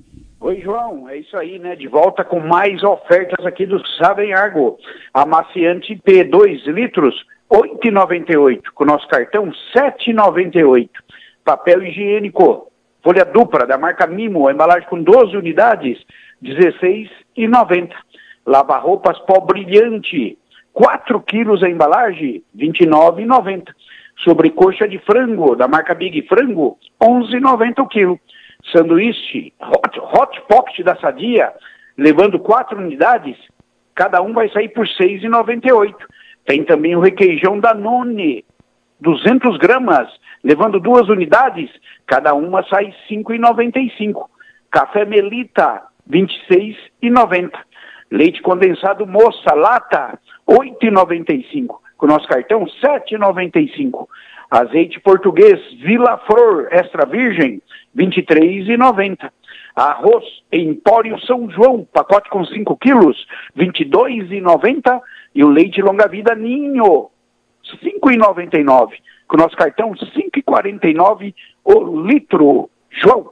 Oi, João. É isso aí, né? De volta com mais ofertas aqui do Savenhago. Amaciante P, dois litros, oito reais e noventa e oito centavos. Com o nosso cartão, sete reais e noventa e oito centavos. Papel higiênico folha dupla da marca Mimo, a embalagem com doze unidades, dezesseis reais e noventa centavos. Lava-roupas pó brilhante, quatro quilos a embalagem, vinte e nove reais e noventa centavos. Sobrecoxa de frango, da marca Big Frango, onze reais e noventa centavos o quilo. Sanduíche hot, hot Pocket da Sadia, levando quatro unidades, cada um vai sair por seis reais e noventa e oito centavos. Tem também o requeijão Danone, duzentas gramas, levando duas unidades, cada uma sai cinco reais e noventa e cinco centavos. Café Melita, vinte e seis reais e noventa centavos. Leite condensado Moça, lata, oito reais e noventa e cinco centavos. Com o nosso cartão, sete reais e noventa e cinco centavos. Azeite português Vila Flor Extra Virgem, vinte e três reais e noventa centavos. Arroz Empório São João, pacote com cinco quilos, vinte e dois reais e noventa centavos. E o leite longa vida Ninho, cinco reais e noventa e nove centavos. Com o nosso cartão, cinco reais e quarenta e nove centavos o litro. João.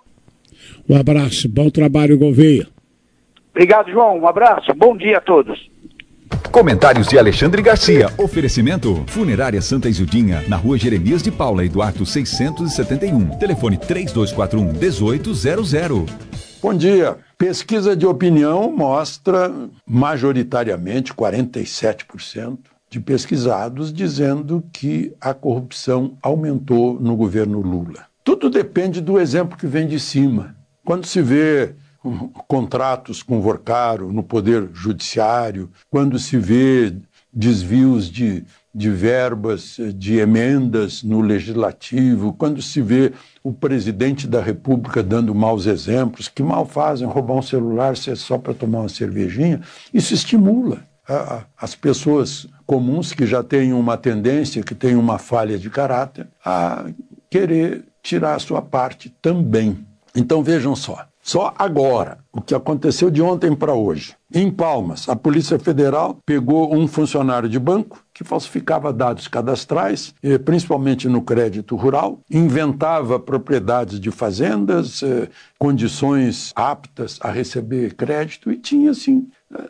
Um abraço, bom trabalho, Gouveia. Obrigado, João. Um abraço, bom dia a todos. Comentários de Alexandre Garcia. Oferecimento Funerária Santa Isildinha, na rua Jeremias de Paula e Duarte seiscentos e setenta e um. Telefone três dois quatro um, oito zero zero. Bom dia. Pesquisa de opinião mostra majoritariamente quarenta e sete por cento de pesquisados dizendo que a corrupção aumentou no governo Lula. Tudo depende do exemplo que vem de cima. Quando se vê um, contratos com Vorcaro no Poder Judiciário, quando se vê desvios de, de verbas, de emendas no Legislativo, quando se vê o presidente da República dando maus exemplos, que mal fazem roubar um celular se é só para tomar uma cervejinha, isso estimula a, a, as pessoas comuns que já têm uma tendência, que têm uma falha de caráter, a querer tirar a sua parte também. Então vejam só, só agora, o que aconteceu de ontem para hoje. Em Palmas, a Polícia Federal pegou um funcionário de banco que falsificava dados cadastrais, principalmente no crédito rural, inventava propriedades de fazendas, condições aptas a receber crédito e tinha, assim,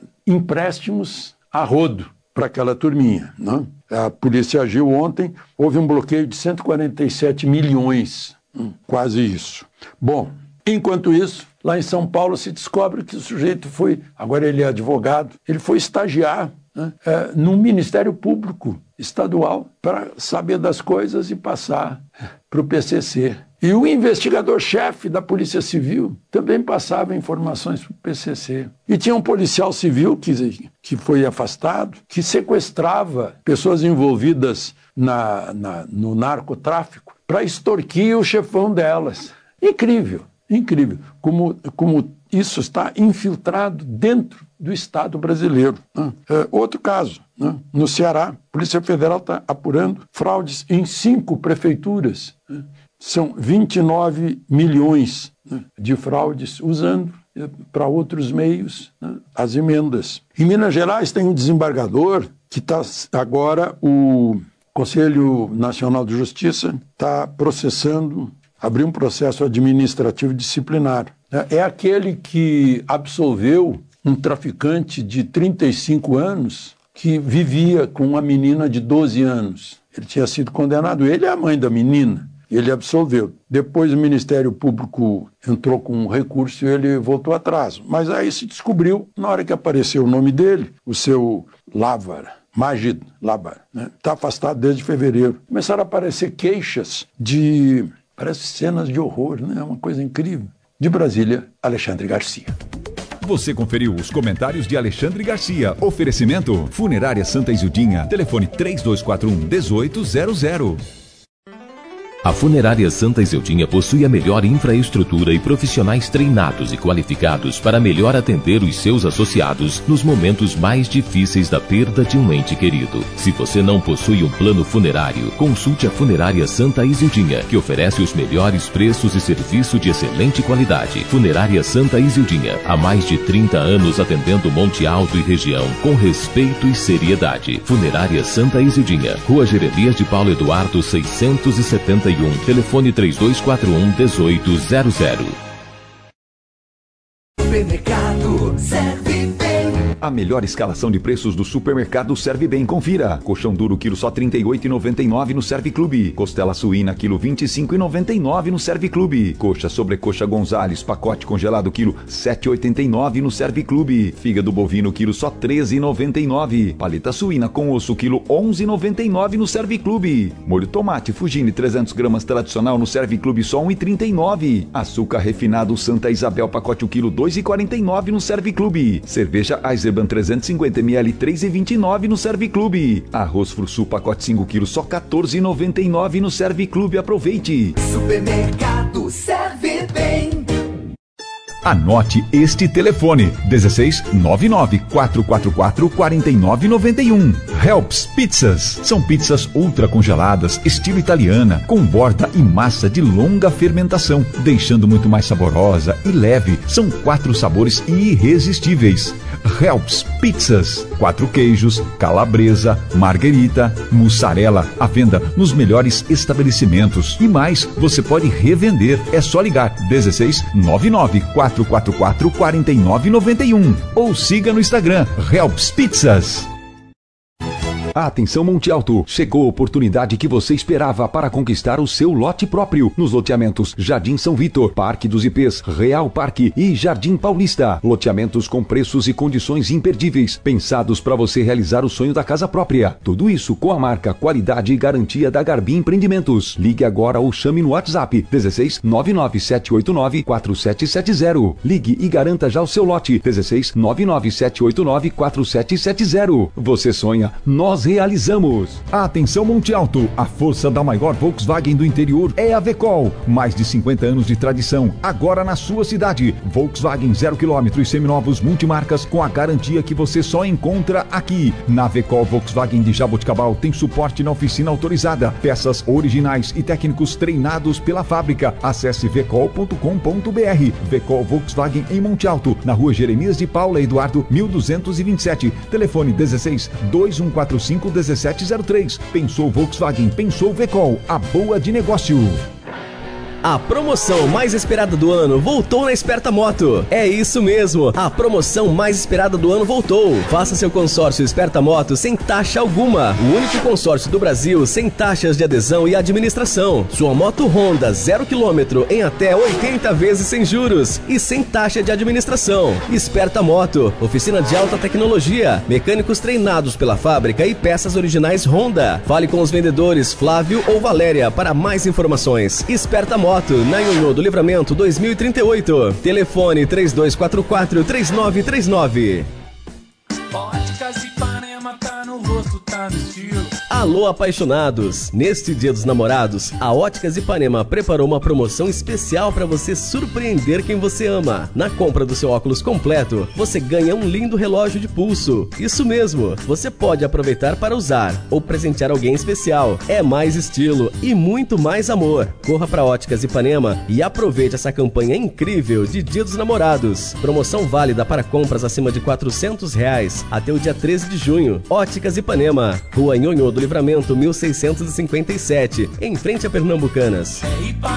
empréstimos a rodo para aquela turminha, né? A polícia agiu ontem, houve um bloqueio de cento e quarenta e sete milhões, quase isso. Bom, enquanto isso, lá em São Paulo se descobre que o sujeito foi, agora ele é advogado, ele foi estagiar, né, é, no Ministério Público Estadual para saber das coisas e passar para o P C C. E o investigador-chefe da Polícia Civil também passava informações para o P C C. E tinha um policial civil que, que foi afastado, que sequestrava pessoas envolvidas na, na, no narcotráfico para extorquir o chefão delas. Incrível, incrível como, como isso está infiltrado dentro do Estado brasileiro. Né? É, outro caso, né? No Ceará, a Polícia Federal está apurando fraudes em cinco prefeituras. Né? São vinte e nove milhões, né, de fraudes, usando para outros meios, né, as emendas. Em Minas Gerais tem um desembargador que está agora, o Conselho Nacional de Justiça está processando abrir um processo administrativo disciplinar. É aquele que absolveu um traficante de trinta e cinco anos que vivia com uma menina de doze anos. Ele tinha sido condenado, ele é a mãe da menina. Ele absolveu. Depois o Ministério Público entrou com um recurso e ele voltou atrás. Mas aí se descobriu, na hora que apareceu o nome dele, o seu Lavar, Majid Lavar, né? Está afastado desde fevereiro. Começaram a aparecer queixas de, parece cenas de horror, né? Uma coisa incrível. De Brasília, Alexandre Garcia. Você conferiu os comentários de Alexandre Garcia. Oferecimento Funerária Santa Isildinha. Telefone três dois quatro um, oito zero zero. A Funerária Santa Isildinha possui a melhor infraestrutura e profissionais treinados e qualificados para melhor atender os seus associados nos momentos mais difíceis da perda de um ente querido. Se você não possui um plano funerário, consulte a Funerária Santa Isildinha, que oferece os melhores preços e serviço de excelente qualidade. Funerária Santa Isildinha, há mais de trinta anos atendendo Monte Alto e região com respeito e seriedade. Funerária Santa Isildinha, Rua Jeremias de Paulo Eduardo seiscentos e setenta e um, telefone três dois quatro um, oito zero zero. Supermercado Serve Bem. A melhor escalação de preços do supermercado Serve Bem. Confira. Colchão duro quilo só trinta e oito reais e noventa e nove centavos no Serve Clube. Costela suína quilo vinte e cinco reais e noventa e nove centavos no Serve Clube. Coxa sobrecoxa Gonzales pacote congelado quilo sete reais e oitenta e nove centavos no Serve Clube. Fígado bovino quilo só treze reais e noventa e nove centavos. Paleta suína com osso quilo onze reais e noventa e nove centavos no Serve Clube. Molho tomate Fugine trezentas gramas tradicional no Serve Clube só um real e trinta e nove centavos. Açúcar refinado Santa Isabel pacote o quilo dois reais e quarenta e nove centavos no Serve Clube. Cerveja Eisenbahn trezentos e cinquenta mililitros três reais e vinte e nove centavos no Serve Clube. Arroz Frussu pacote cinco quilos só quatorze reais e noventa e nove centavos no Serve Clube. Aproveite. Supermercado Serve Bem. Anote este telefone: dezesseis nove nove quatro quatro quatro quatro nove nove um. Helps Pizzas. São pizzas ultra congeladas, estilo italiana, com borda e massa de longa fermentação, deixando muito mais saborosa e leve. São quatro sabores irresistíveis. Helps Pizzas. Quatro queijos, calabresa, marguerita, mussarela. À venda nos melhores estabelecimentos. E mais, você pode revender. É só ligar dezesseis nove nove quatro quatro quatro quatro nove nove um ou siga no Instagram Helps Pizzas. Atenção Monte Alto, chegou a oportunidade que você esperava para conquistar o seu lote próprio nos loteamentos Jardim São Vitor, Parque dos Ipês, Real Parque e Jardim Paulista. Loteamentos com preços e condições imperdíveis, pensados para você realizar o sonho da casa própria. Tudo isso com a marca, qualidade e garantia da Garbi Empreendimentos. Ligue agora ou chame no WhatsApp dezesseis nove nove sete oito nove quatro sete sete zero. Ligue e garanta já o seu lote dezesseis nove nove sete oito nove quatro sete sete zero. Você sonha, nós realizamos. Atenção Monte Alto, a força da maior Volkswagen do interior é a Vecol. Mais de cinquenta anos de tradição, agora na sua cidade. Volkswagen zero quilômetro e seminovos multimarcas com a garantia que você só encontra aqui. Na Vecol Volkswagen de Jaboticabal tem suporte na oficina autorizada, peças originais e técnicos treinados pela fábrica. Acesse vecol ponto com ponto br. Vecol Volkswagen em Monte Alto, na rua Jeremias de Paula Eduardo mil duzentos e vinte e sete. Telefone dezesseis dois um quatro cinco dezessete zero três. Pensou Volkswagen, pensou Vecol, a boa de negócio. A promoção mais esperada do ano voltou na Esperta Moto. É isso mesmo, a promoção mais esperada do ano voltou. Faça seu consórcio Esperta Moto sem taxa alguma. O único consórcio do Brasil sem taxas de adesão e administração. Sua moto Honda zero quilômetro em até oitenta vezes sem juros e sem taxa de administração. Esperta Moto, oficina de alta tecnologia, mecânicos treinados pela fábrica e peças originais Honda. Fale com os vendedores Flávio ou Valéria para mais informações. Esperta Moto, na Ionho do Livramento dois mil e trinta e oito. Telefone três dois quatro quatro três nove três nove. Óticas Ipanema tá no rosto, tá no estilo. Alô apaixonados, neste Dia dos Namorados, a Óticas Ipanema preparou uma promoção especial para você surpreender quem você ama. Na compra do seu óculos completo, você ganha um lindo relógio de pulso. Isso mesmo, você pode aproveitar para usar ou presentear alguém especial. É mais estilo e muito mais amor. Corra para Óticas Ipanema e aproveite essa campanha incrível de Dia dos Namorados. Promoção válida para compras acima de quatrocentos reais até o dia treze de junho. Óticas Ipanema, Rua Nhonhô do Livramento mil seiscentos e cinquenta e sete, em frente a Pernambucanas. É Ipanema.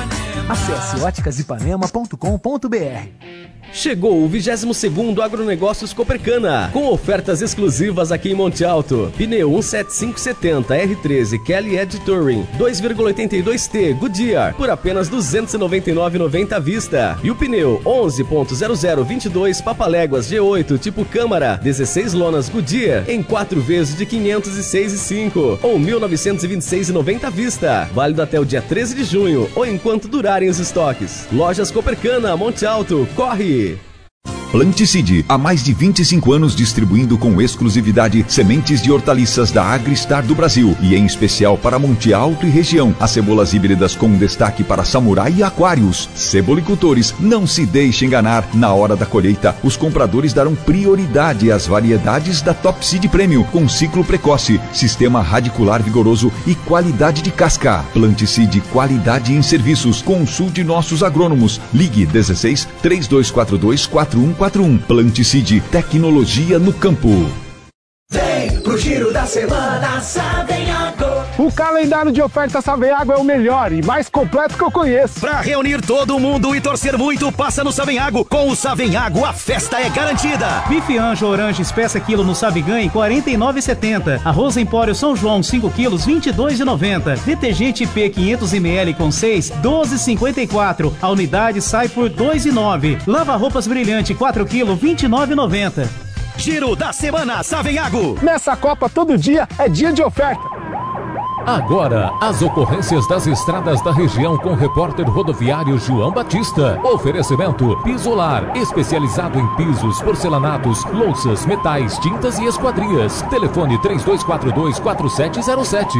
Acesse óticas ipanema ponto com ponto b r. Chegou o vigésimo segundo Agronegócios Copercana, com ofertas exclusivas aqui em Monte Alto. Pneu um sete cinco sete zero R treze Kelly Edge Touring dois vírgula oitenta e dois T Goodyear por apenas duzentos e noventa e nove reais e noventa centavos à vista. E o pneu onze ponto zero zero dois dois Papaléguas G oito tipo Câmara dezesseis lonas Goodyear em quatro vezes de quinhentos e seis reais e cinco centavos ou mil novecentos e vinte e seis reais e noventa centavos à vista. Válido até o dia treze de junho ou enquanto durarem os estoques. Lojas Copercana, Monte Alto, corre! Planticide, há mais de vinte e cinco anos distribuindo com exclusividade sementes de hortaliças da Agristar do Brasil e em especial para Monte Alto e região. As cebolas híbridas com destaque para Samurai e Aquários. Cebolicultores, não se deixe enganar. Na hora da colheita, os compradores darão prioridade às variedades da Top Seed Premium com ciclo precoce, sistema radicular vigoroso e qualidade de casca. Planticide, qualidade em serviços. Consulte nossos agrônomos. Ligue dezesseis, três dois quatro dois, quatro um quatro um. Planticide, tecnologia no campo. Vem pro giro da semana Savenhago. O calendário de ofertas Savenhago é o melhor e mais completo que eu conheço. Pra reunir todo mundo e torcer muito, passa no Savenhago. Com o Savenhago, a festa é garantida. Bife Anjo Orange peça quilo no Sabiganhe, quarenta e nove reais e setenta centavos. Arroz Empório São João, cinco quilos, vinte e dois reais e noventa centavos. Detergente P quinhentos mililitros com seis, doze reais e cinquenta e quatro centavos. A unidade sai por dois reais e nove centavos. Lava roupas Brilhante, quatro quilos, vinte e nove reais e noventa centavos. Giro da semana Savenhago. Nessa Copa todo dia é dia de oferta. Agora, as ocorrências das estradas da região com o repórter rodoviário João Batista. Oferecimento Pisolar, especializado em pisos, porcelanatos, louças, metais, tintas e esquadrias. Telefone três dois quatro dois, quatro sete zero sete.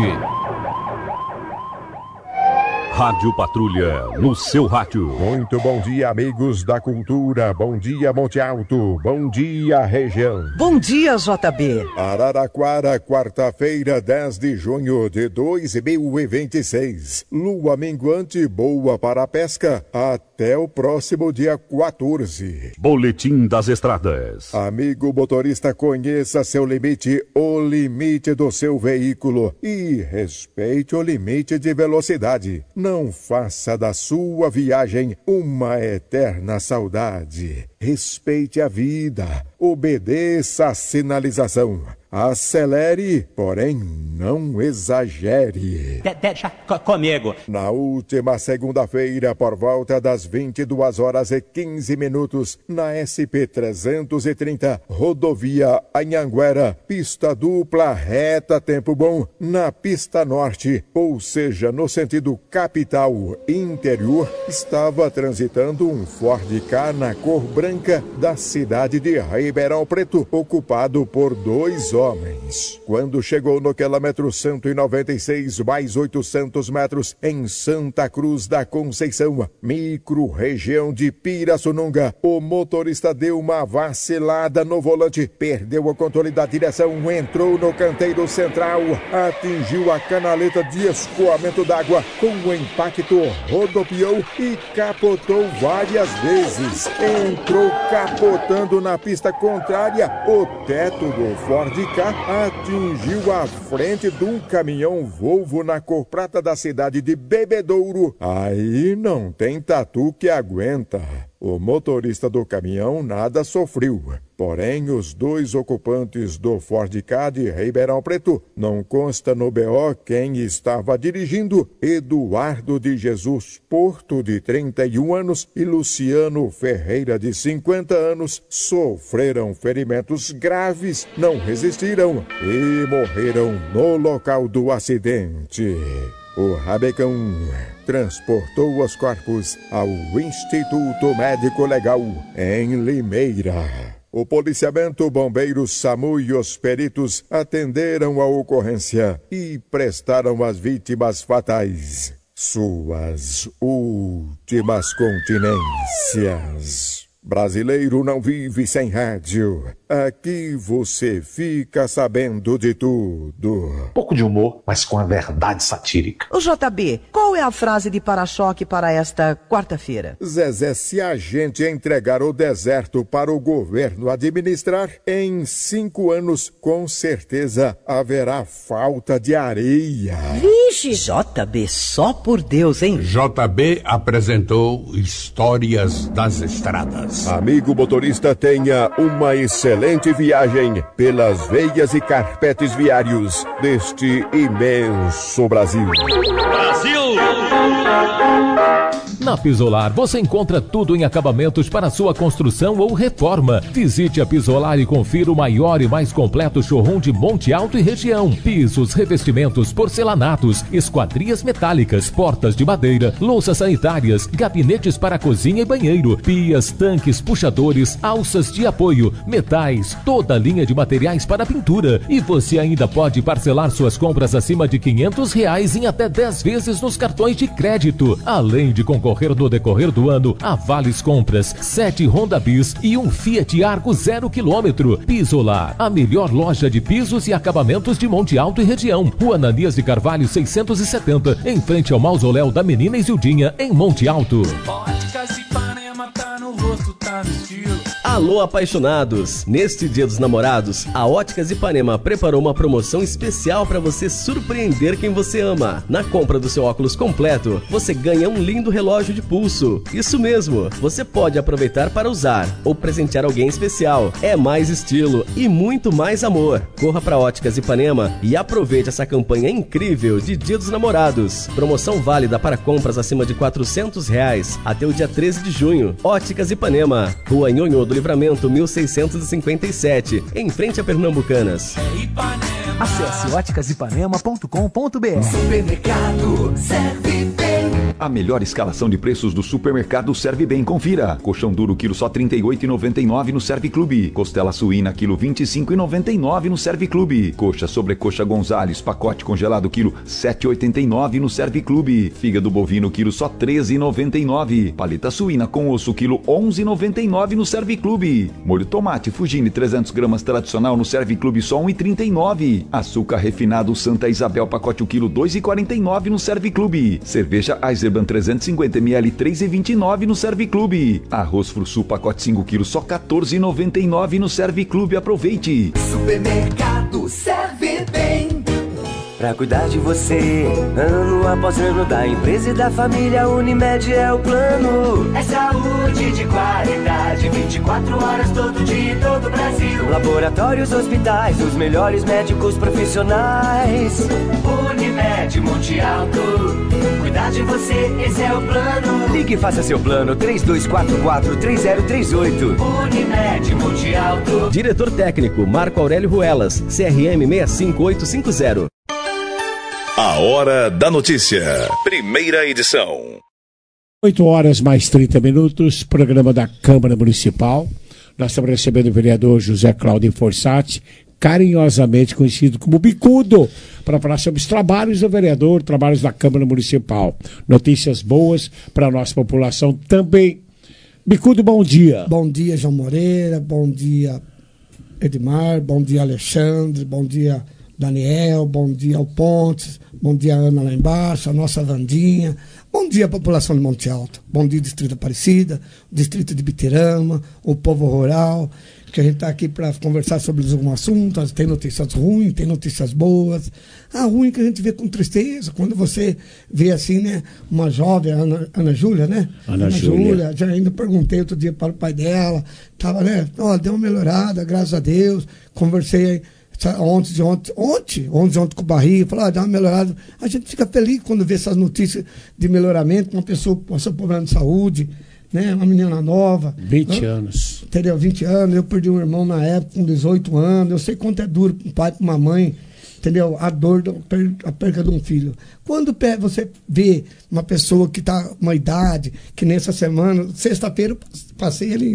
Rádio Patrulha, no seu rádio. Muito bom dia, amigos da cultura. Bom dia, Monte Alto. Bom dia, região. Bom dia, J B. Araraquara, quarta-feira, dez de junho de dois mil e vinte e seis. Lua minguante boa para a pesca até o próximo dia quatorze. Boletim das Estradas. Amigo motorista, conheça seu limite, o limite do seu veículo e respeite o limite de velocidade. Não faça da sua viagem uma eterna saudade. Respeite a vida, obedeça a sinalização. Acelere, porém não exagere. De deixa comigo. Na última segunda-feira, por volta das vinte e duas horas e quinze minutos, na S P trezentos e trinta, rodovia Anhanguera, pista dupla reta tempo bom, na pista norte, ou seja, no sentido capital interior, estava transitando um Ford Ka na cor branca da cidade de Ribeirão Preto, ocupado por dois homens. Quando chegou no quilômetro cento e noventa e seis mais oitocentos metros em Santa Cruz da Conceição, micro-região de Pirassununga, o motorista deu uma vacilada no volante, perdeu o controle da direção, entrou no canteiro central, atingiu a canaleta de escoamento d'água, com o impacto rodopiou e capotou várias vezes. Entrou capotando na pista contrária, o teto do Ford Ka atingiu a frente de um caminhão Volvo na cor prata da cidade de Bebedouro. Aí não tem tatu que aguenta. O motorista do caminhão nada sofreu. Porém, os dois ocupantes do Ford Ka de Ribeirão Preto, não consta no B O quem estava dirigindo, Eduardo de Jesus Porto, de trinta e um anos, e Luciano Ferreira, de cinquenta anos, sofreram ferimentos graves, não resistiram e morreram no local do acidente. O Rabecão transportou os corpos ao Instituto Médico Legal em Limeira. O policiamento, bombeiros, SAMU e os peritos atenderam a ocorrência e prestaram às vítimas fatais suas últimas continências. Brasileiro não vive sem rádio. Aqui você fica sabendo de tudo. Pouco de humor, mas com a verdade satírica. O J B, qual é a frase de para-choque para esta quarta-feira? Zezé, se a gente entregar o deserto para o governo administrar, em cinco anos, com certeza, haverá falta de areia. Vixe! J B, só por Deus, hein? J B apresentou Histórias das Estradas. Amigo motorista, tenha uma excelente viagem pelas veias e carpetes viários deste imenso Brasil. Brasil! Na Pisolar você encontra tudo em acabamentos para sua construção ou reforma. Visite a Pisolar e confira o maior e mais completo showroom de Monte Alto e região. Pisos, revestimentos, porcelanatos, esquadrias metálicas, portas de madeira, louças sanitárias, gabinetes para cozinha e banheiro, pias, tanques, puxadores, alças de apoio, metais, toda a linha de materiais para pintura. E você ainda pode parcelar suas compras acima de quinhentos reais em até dez vezes nos cartões de crédito. Além de concorrer no decorrer do ano a vales compras, sete Honda Bis e um Fiat Argo zero quilômetro. Pisolar, a melhor loja de pisos e acabamentos de Monte Alto e região. Rua Ananias de Carvalho seiscentos e setenta, em frente ao mausoléu da Menina Isildinha, em Monte Alto. Óticas Ipanema tá no rosto, tá no estilo. Alô, apaixonados! Neste Dia dos Namorados, a Óticas Ipanema preparou uma promoção especial para você surpreender quem você ama. Na compra do seu óculos completo, você ganha um lindo relógio de pulso. Isso mesmo, você pode aproveitar para usar ou presentear alguém especial. É mais estilo e muito mais amor. Corra para Óticas Ipanema e aproveite essa campanha incrível de Dia dos Namorados. Promoção válida para compras acima de quatrocentos reais até o dia treze de junho. Óticas Ipanema, Rua Nhonhô do Livramento mil seiscentos e cinquenta e sete, em frente a Pernambucanas. Acesse óticas ipanema ponto com ponto b r. Supermercado Serve Bem. A melhor escalação de preços do supermercado Serve Bem. Confira. Colchão duro quilo só trinta e oito reais e noventa e nove centavos no Serve Clube. Costela suína quilo vinte e cinco reais e noventa e nove centavos no Serve Clube. Coxa sobrecoxa Gonzales pacote congelado quilo sete reais e oitenta e nove centavos no Serve Clube. Fígado bovino quilo só treze reais e noventa e nove centavos. Paleta suína com osso quilo onze reais e noventa e nove centavos no Serve Clube. Molho tomate Fugini trezentos gramas tradicional no Serve Clube só um real e trinta e nove centavos. Açúcar refinado Santa Isabel pacote o quilo dois reais e quarenta e nove centavos no Serve Clube. Cerveja Eisenbahn trezentos e cinquenta mililitros três reais e vinte e nove centavos no Serve Clube. Arroz Frussu pacote cinco quilos só quatorze reais e noventa e nove centavos no Serve Clube. Aproveite. Supermercado Serve Bem. Pra cuidar de você, ano após ano, da empresa e da família, Unimed é o plano. É saúde de qualidade, vinte e quatro horas, todo dia, todo o Brasil. Laboratórios, hospitais, os melhores médicos profissionais. Unimed, Monte Alto, cuidar de você, esse é o plano. Ligue e faça seu plano, três dois quatro quatro, três zero três oito. Unimed, Monte Alto. Diretor técnico, Marco Aurélio Ruelas, C R M seis cinco oito cinco zero. A Hora da Notícia. Primeira edição. oito horas mais trinta minutos, programa da Câmara Municipal. Nós estamos recebendo o vereador José Cláudio Fossati, carinhosamente conhecido como Bicudo, para falar sobre os trabalhos do vereador, trabalhos da Câmara Municipal. Notícias boas para a nossa população também. Bicudo, bom dia. Bom dia, João Moreira, bom dia, Edmar, bom dia, Alexandre, bom dia, Daniel, bom dia ao Pontes, bom dia Ana lá embaixo, a nossa Vandinha, bom dia população de Monte Alto, bom dia Distrito Aparecida, Distrito de Bitirama, o povo rural, que a gente está aqui para conversar sobre algum assunto, tem notícias ruins, tem notícias boas. A ruim que a gente vê com tristeza, quando você vê assim, né, uma jovem, Ana, Ana Júlia, né? Ana, Ana Júlia. Já ainda perguntei outro dia para o pai dela, tava, né, ó, deu uma melhorada, graças a Deus, conversei aí, Ontem, de ontem, ontem, ontem, ontem com o Barriga, falou, ah, dá uma melhorada. A gente fica feliz quando vê essas notícias de melhoramento, uma pessoa com seu problema de saúde, né? Uma menina nova. vinte anos. Entendeu? vinte anos. Eu perdi um irmão na época com dezoito anos. Eu sei quanto é duro para um pai, para uma mãe, entendeu? A dor da a perca de um filho. Quando você vê uma pessoa que está uma idade, que nessa semana, sexta-feira, eu passei ali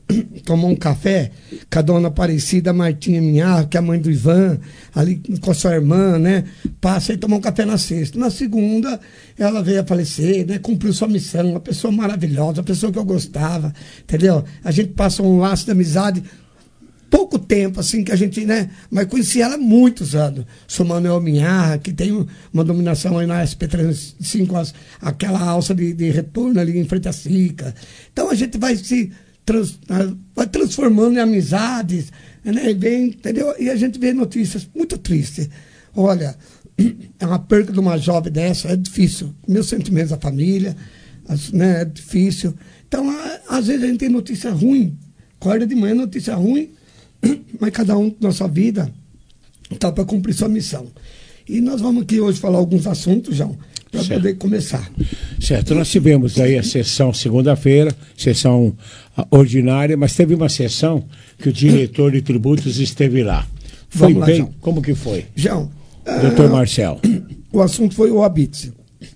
tomou um café com a dona Aparecida Martinha Minharro, que é a mãe do Ivan, ali com a sua irmã, né? Passa e tomou um café na sexta. Na segunda, ela veio a falecer, né? Cumpriu sua missão, uma pessoa maravilhosa, uma pessoa que eu gostava, entendeu? A gente passa um laço de amizade, pouco tempo, assim, que a gente, né? Mas conheci ela há muitos anos. Sou Manuel Minharra, que tem uma dominação aí na S P trezentos e cinco, as, aquela alça de, de retorno ali em frente à Sica. Então a gente vai se trans, vai transformando em amizades, né? E, vem, entendeu? E a gente vê notícias muito tristes. Olha, é uma perca de uma jovem dessa, é difícil. Meus sentimentos da família, né? É difícil. Então, a, às vezes a gente tem notícia ruim, acorda de manhã, notícia ruim, mas cada um na sua vida está para cumprir sua missão. E nós vamos aqui hoje falar alguns assuntos, João, para poder começar. Certo, nós tivemos aí a sessão segunda-feira, sessão ordinária, mas teve uma sessão que o diretor de tributos esteve lá. Foi Vamos lá, bem? João. Como que foi? João, doutor Marcel. O assunto foi o Habits.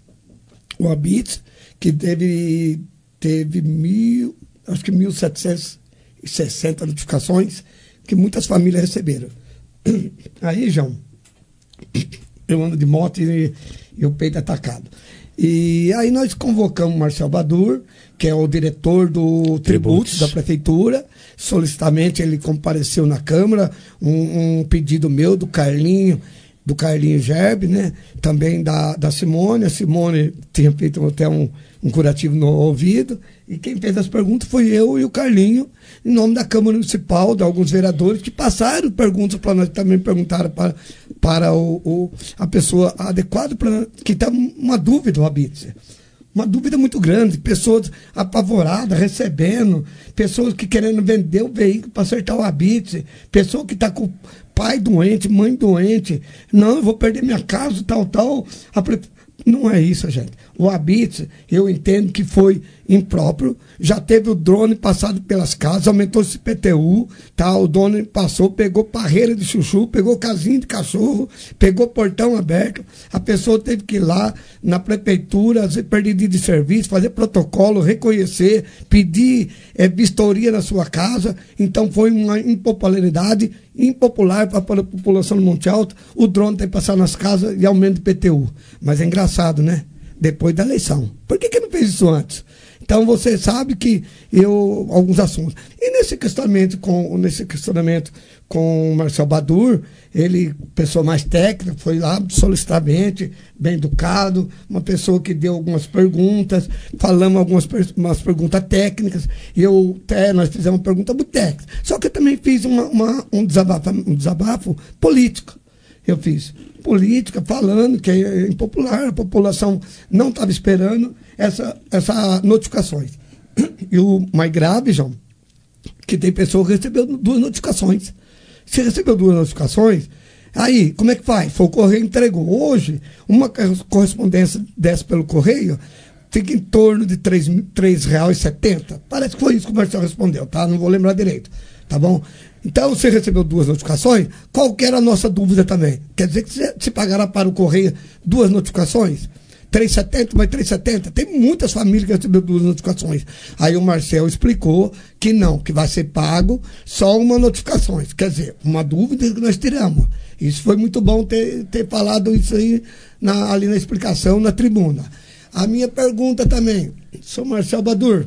O Habits, que teve, teve mil, acho que mil setecentas e sessenta notificações que muitas famílias receberam. Aí, João, eu ando de moto e, e o peito atacado. E aí nós convocamos o Marcel Badur, que é o diretor do Tributos da Prefeitura. Solicitamente ele compareceu na Câmara, um, um pedido meu do Carlinho, do Carlinho Gerbe, né? Também da, da Simone. A Simone tinha feito até um, um curativo no ouvido. E quem fez as perguntas foi eu e o Carlinho, em nome da Câmara Municipal, de alguns vereadores que passaram perguntas para nós, também perguntaram para, para o, o, a pessoa adequada, para que está uma dúvida, o Habits. Uma dúvida muito grande, pessoas apavoradas, recebendo, pessoas que querendo vender o veículo para acertar o Habits, pessoa que está com pai doente, mãe doente, não, eu vou perder minha casa, tal, tal. A pre... Não é isso, gente. O Habits, eu entendo que foi impróprio. Já teve o drone passado pelas casas, aumentou esse P T U, tá? O drone passou, pegou parreira de chuchu, pegou casinha de cachorro, pegou portão aberto. A pessoa teve que ir lá na prefeitura, perder de serviço, fazer protocolo, reconhecer, pedir é, vistoria na sua casa. Então foi uma impopularidade, impopular para a população do Monte Alto. O drone tem que passar nas casas e aumento de P T U. Mas é engraçado, né? Depois da eleição. Por que que não fez isso antes? Então você sabe que eu, alguns assuntos. E nesse questionamento com, nesse questionamento com o Marcel Badur, ele, pessoa mais técnica, foi lá solicitadamente, bem educado, uma pessoa que deu algumas perguntas, falamos algumas umas perguntas técnicas, e eu, até, nós fizemos uma pergunta muito técnica. Só que eu também fiz uma, uma, um, desabafo, um desabafo político. Eu fiz política falando que é impopular, a população não estava esperando essa, essa notificações. E o mais grave, João, que tem pessoa que recebeu duas notificações. Se recebeu duas notificações, aí, como é que faz? Foi o correio entregou. Hoje, uma correspondência dessa pelo correio fica em torno de três reais e setenta centavos. Parece que foi isso que o Marcelo respondeu, tá? Não vou lembrar direito, tá bom? Então, você recebeu duas notificações, qual que era a nossa dúvida também? Quer dizer que se, se pagará para o correio duas notificações? três reais e setenta centavos, mas três reais e setenta centavos? Tem muitas famílias que receberam duas notificações. Aí o Marcel explicou que não, que vai ser pago só uma notificação. Quer dizer, uma dúvida que nós tiramos. Isso foi muito bom ter, ter falado isso aí na, ali na explicação, na tribuna. A minha pergunta também, sou Marcel Badur,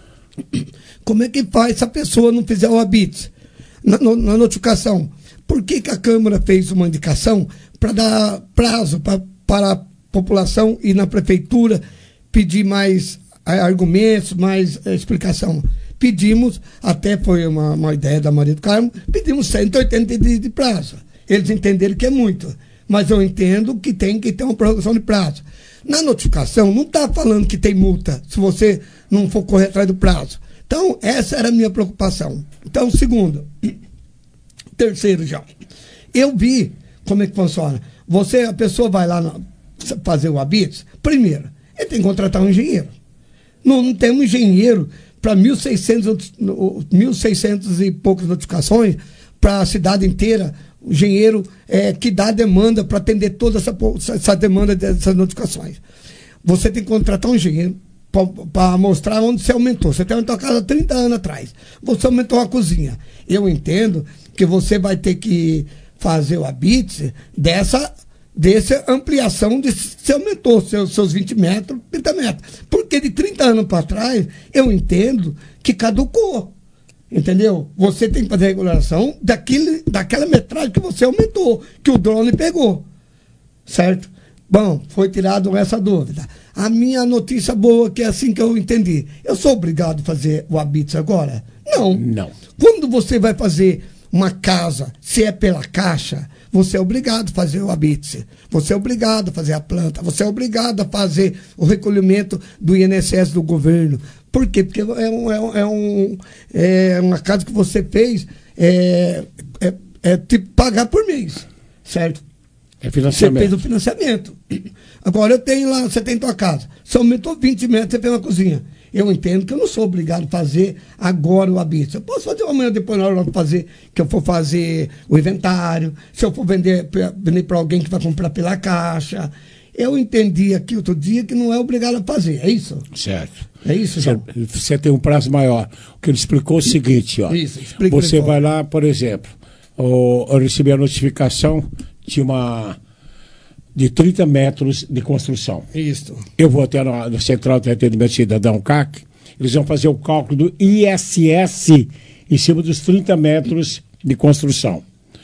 como é que faz se a pessoa não fizer o Habits? Na, na notificação, por que que a Câmara fez uma indicação para dar prazo pra, para a população e na prefeitura pedir mais argumentos, mais eh, explicação? Pedimos, até foi uma, uma ideia da Maria do Carmo, pedimos cento e oitenta dias de prazo. Eles entenderam que é muito, mas eu entendo que tem que ter uma prorrogação de prazo. Na notificação, não está falando que tem multa se você não for correr atrás do prazo. Então, essa era a minha preocupação. Então, segundo. Terceiro, já. Eu vi como é que funciona. Você, a pessoa vai lá na, fazer o Habits, primeiro, ele tem que contratar um engenheiro. Não, não tem um engenheiro para mil e seiscentos e poucas notificações para a cidade inteira. O engenheiro é, que dá a demanda para atender toda essa, essa demanda dessas notificações. Você tem que contratar um engenheiro, para mostrar onde você aumentou. Você tem aumentou a casa há trinta anos atrás. Você aumentou a cozinha. Eu entendo que você vai ter que fazer o habite dessa, dessa ampliação de você aumentou seus, seus vinte metros, trinta metros. Porque de trinta anos para trás, eu entendo que caducou. Entendeu? Você tem que fazer a regulação daquele, daquela metragem que você aumentou, que o drone pegou. Certo? Bom, foi tirado essa dúvida. A minha notícia boa, que é assim que eu entendi. Eu sou obrigado a fazer o habite agora? Não. Não. Quando você vai fazer uma casa, se é pela caixa, você é obrigado a fazer o habite. Você é obrigado a fazer a planta. Você é obrigado a fazer o recolhimento do I N S S do governo. Por quê? Porque é, um, é, um, é, um, é uma casa que você fez, é, é, é tipo pagar por mês. Certo? É financiamento. Você fez o financiamento. Agora eu tenho lá, você tem tua casa. Você aumentou vinte metros, você fez uma cozinha. Eu entendo que eu não sou obrigado a fazer agora o habite. Eu posso fazer amanhã, depois, na hora de fazer, que eu for fazer o inventário, se eu for vender, vender para alguém que vai comprar pela caixa. Eu entendi aqui outro dia que não é obrigado a fazer, é isso? Certo. É isso, Você, você tem um prazo maior. O que ele explicou é o seguinte, ó. Isso, explica. Você vai lá, por exemplo, o, eu recebi a notificação de uma de trinta metros de construção. Isso. Eu vou até na, na Central de Atendimento Cidadão, C A C, eles vão fazer o cálculo do I S S em cima dos trinta metros de construção.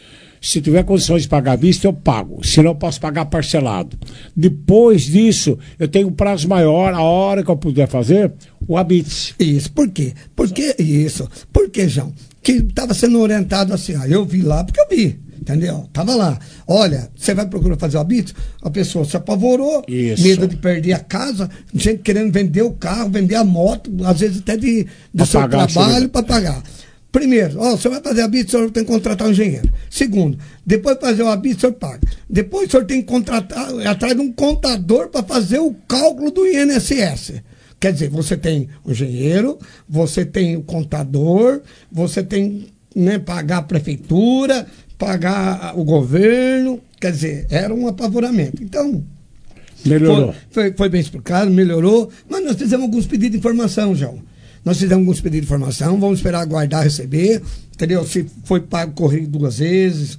Se tiver condições de pagar à vista, eu pago. Se não, eu posso pagar parcelado. Depois disso, eu tenho um prazo maior, a hora que eu puder fazer, o habite. Isso. Por quê? Porque isso. Por quê, João? Que estava sendo orientado assim, ó, eu vi lá porque eu vi. Entendeu? Tava lá. Olha, você vai procurar fazer o habite, a pessoa se apavorou, Isso. medo de perder a casa, gente querendo vender o carro, vender a moto, às vezes até de, do seu trabalho para pagar. Primeiro, ó, você vai fazer habite, o senhor tem que contratar um engenheiro. Segundo, depois de fazer o habite, o senhor paga. Depois o senhor tem que contratar, atrás de um contador para fazer o cálculo do I N S S. Quer dizer, você tem o engenheiro, você tem o contador, você tem, né, pagar a prefeitura, pagar o governo, quer dizer, era um apavoramento. Então, melhorou. Foi, foi, foi bem explicado, melhorou, mas nós fizemos alguns pedidos de informação, João. Nós fizemos alguns pedidos de informação, vamos esperar aguardar receber, entendeu? Se foi pago correio duas vezes.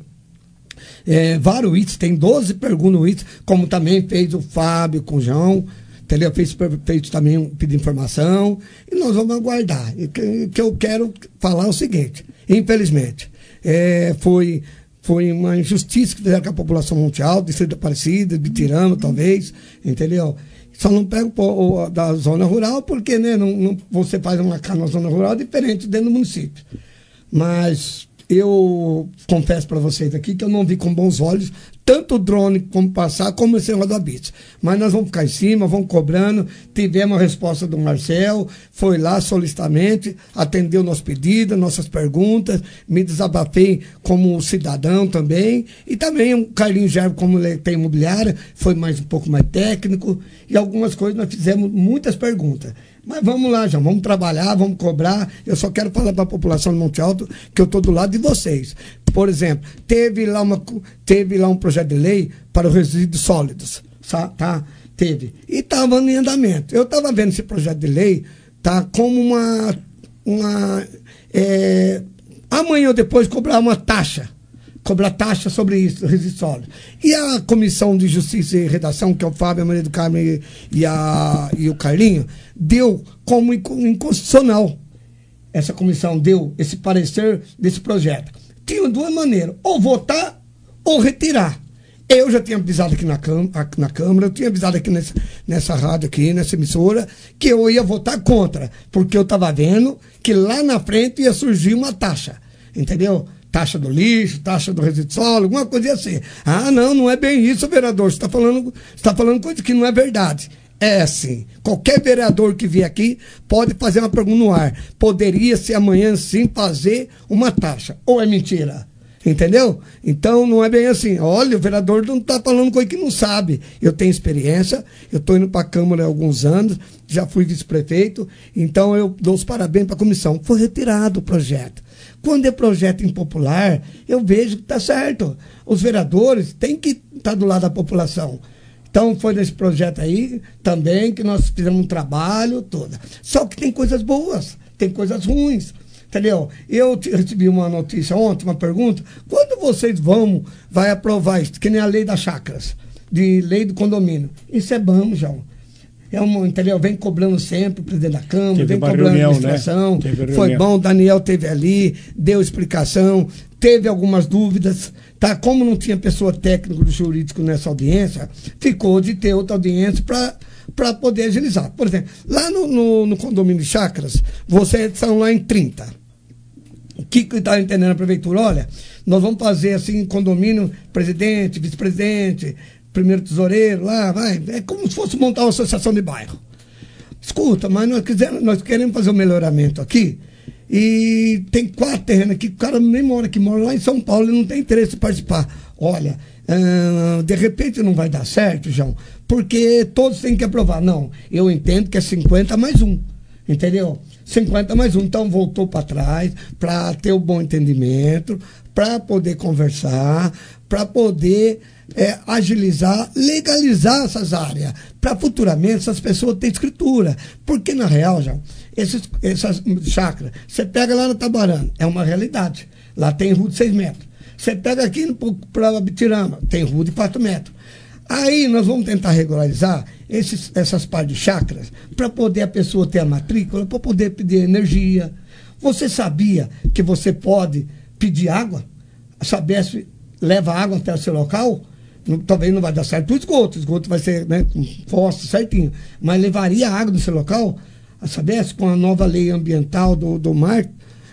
É, vários itens, tem doze perguntas no itens, como também fez o Fábio com o João, entendeu? Fez, fez também um pedido de informação, e nós vamos aguardar. E que, que eu quero falar é o seguinte, infelizmente, É, foi, foi uma injustiça que fizeram com a população Monte Alto, Distrito Aparecida, de Tirano, talvez, entendeu? Só não pega o, o, da zona rural, porque, né, não, não, você faz uma casa na zona rural diferente dentro do município. Mas eu confesso para vocês aqui que eu não vi com bons olhos tanto o drone como passar, como esse negócio do habite. Mas nós vamos ficar em cima, vamos cobrando. Tivemos a resposta do Marcel, foi lá solicitamente, atendeu nosso pedido, nossas perguntas, me desabafei como cidadão também. E também o Carlinhos Gerbo, como ele tem imobiliária, foi mais um pouco mais técnico. E algumas coisas nós fizemos muitas perguntas. Mas vamos lá, João, vamos trabalhar, vamos cobrar. Eu só quero falar para a população de Monte Alto que eu estou do lado de vocês. Por exemplo, teve lá, uma, teve lá um projeto de lei para os resíduos sólidos, tá? Teve. E estava em andamento. Eu estava vendo esse projeto de lei, tá? Como uma... uma é, amanhã ou depois cobrar uma taxa. Cobrar taxa sobre isso, resíduos sólidos. E a Comissão de Justiça e Redação, que é o Fábio, a Maria do Carmo e, a, e o Carlinho, deu como inconstitucional. Essa comissão deu esse parecer desse projeto. Tinha duas maneiras, ou votar ou retirar. Eu já tinha avisado aqui na, cam na Câmara, eu tinha avisado aqui nessa, nessa rádio aqui, nessa emissora, que eu ia votar contra, porque eu estava vendo que lá na frente ia surgir uma taxa, entendeu? Taxa do lixo, taxa do resíduo sólido, alguma coisa assim. Ah, não, não é bem isso, vereador, você está falando, você tá falando coisa que não é verdade. É assim, qualquer vereador que vier aqui pode fazer uma pergunta no ar. Poderia ser amanhã sim fazer uma taxa. Ou é mentira? Entendeu? Então não é bem assim. Olha, o vereador não está falando coisa que não sabe. Eu tenho experiência, eu estou indo para a Câmara há alguns anos, já fui vice-prefeito, então eu dou os parabéns para a comissão. Foi retirado o projeto. Quando é projeto impopular, eu vejo que está certo. Os vereadores têm que estar do lado da população. Então foi nesse projeto aí também que nós fizemos um trabalho todo. Só que tem coisas boas, tem coisas ruins. Entendeu? Eu te- recebi uma notícia ontem, uma pergunta. Quando vocês vão, vai aprovar isso? Que nem a lei das chácaras, de lei do condomínio. Isso é bom, João. É uma, entendeu? Vem cobrando sempre o presidente da Câmara, Teve vem uma cobrando reunião, a administração. né? Teve Foi reunião. bom, o Daniel teve ali, deu explicação, teve algumas dúvidas. Tá? Como não tinha pessoa técnica do jurídico nessa audiência, ficou de ter outra audiência para para poder agilizar. Por exemplo, lá no, no, no condomínio de chácaras, vocês estão lá em trinta. O que que está entendendo a prefeitura? Olha, nós vamos fazer assim, condomínio, presidente, vice-presidente, primeiro tesoureiro, lá, vai. É como se fosse montar uma associação de bairro. Escuta, mas nós, quisemos, nós queremos fazer um melhoramento aqui e tem quatro terrenos aqui, o cara nem mora aqui, mora lá em São Paulo e não tem interesse em participar. Olha, ah, de repente não vai dar certo, João, porque todos têm que aprovar. Não, eu entendo que é cinquenta mais um, entendeu? cinquenta mais um, então voltou para trás para ter o bom entendimento, para poder conversar, para poder é, agilizar, legalizar essas áreas, para futuramente essas pessoas terem escritura. Porque na real, já, esses, essas chácaras, você pega lá no Tabarana, é uma realidade. Lá tem rua de seis metros. Você pega aqui para Bitirama, tem rua de quatro metros. Aí nós vamos tentar regularizar esses, essas partes de chácaras para poder a pessoa ter a matrícula, para poder pedir energia. Você sabia que você pode pedir água? A Sabesp leva água até o seu local? Não, talvez não vai dar certo o esgoto, o esgoto vai ser, né, com fósforo certinho, mas levaria água no seu local? A Sabesp, com a nova lei ambiental do, do mar,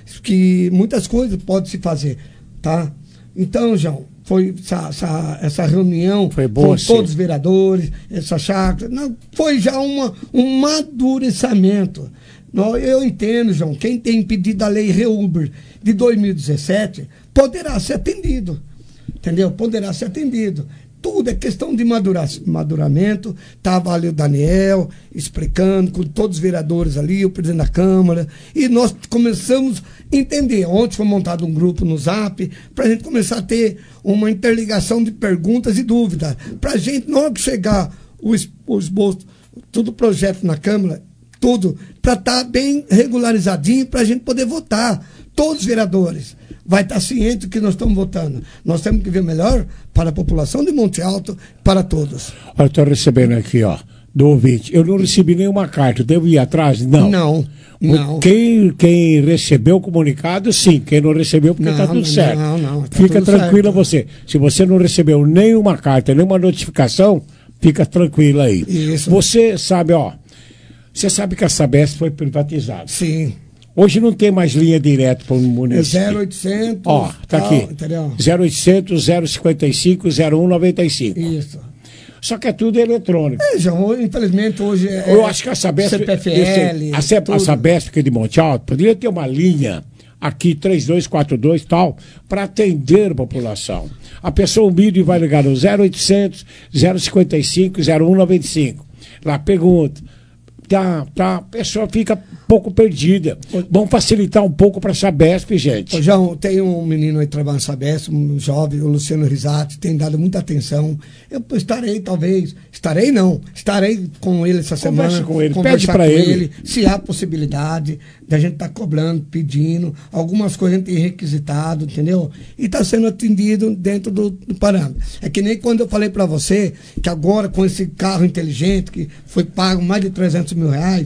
que muitas coisas podem se fazer, tá? Então, João, foi essa, essa, essa reunião foi boa, com sim. todos os vereadores, essa chácara, não, foi já uma, um amadurecimento. Não, eu entendo, João, quem tem pedido a lei Reuber de dois mil e dezessete poderá ser atendido, entendeu? Poderá ser atendido. Tudo é questão de madura, maduramento. Estava ali o Daniel explicando, com todos os vereadores ali, o presidente da Câmara, e nós começamos a entender. Ontem foi montado um grupo no Zap, para a gente começar a ter uma interligação de perguntas e dúvidas. Para a gente, na hora que chegar o, es- o esboço, tudo o projeto na Câmara, tudo, para estar bem regularizadinho, para a gente poder votar. Todos os vereadores vai estar ciente do que nós estamos votando. Nós temos que ver melhor para a população de Monte Alto, para todos. Olha, eu estou recebendo aqui, ó, do ouvinte. Eu não recebi nenhuma carta. Devo ir atrás? Não. Não, não. Quem, quem recebeu o comunicado, sim. Quem não recebeu, porque está Não, tudo certo. não, não, tá fica tudo tranquila certo. você. Se você não recebeu nenhuma carta, nenhuma notificação, fica tranquila aí. Isso. Você sabe, ó, você sabe que a Sabesp foi privatizada. Sim. Hoje não tem mais linha direta para o É município. zero oitocentos. Ó, tá tal, aqui. Entendeu? zero oitocentos, zero cinquenta e cinco, zero um noventa e cinco. Isso. Só que é tudo eletrônico. É, João, infelizmente hoje é. Eu acho que a Sabesp, C P F L. esse- a, C- a Sabesp que é de Monte Alto poderia ter uma linha aqui três dois quatro dois tal para atender a população. A pessoa humilde vai ligar no zero oitocentos, zero cinquenta e cinco, zero um noventa e cinco. Lá pergunta. Tá, tá, a pessoa fica um pouco perdida. Vamos facilitar um pouco para a Sabesp, gente. Ô, João, tem um menino aí trabalhando na Sabesp, um jovem, o Luciano Risati, tem dado muita atenção. Eu estarei, talvez, estarei não, estarei com ele essa Conversa semana. com ele, conversar pede pra com ele. se há possibilidade da gente estar cobrando, pedindo, algumas coisas a gente tem requisitado, entendeu? E está sendo atendido dentro do, do parâmetro. É que nem quando eu falei para você que agora com esse carro inteligente, que foi pago mais de trezentos mil reais,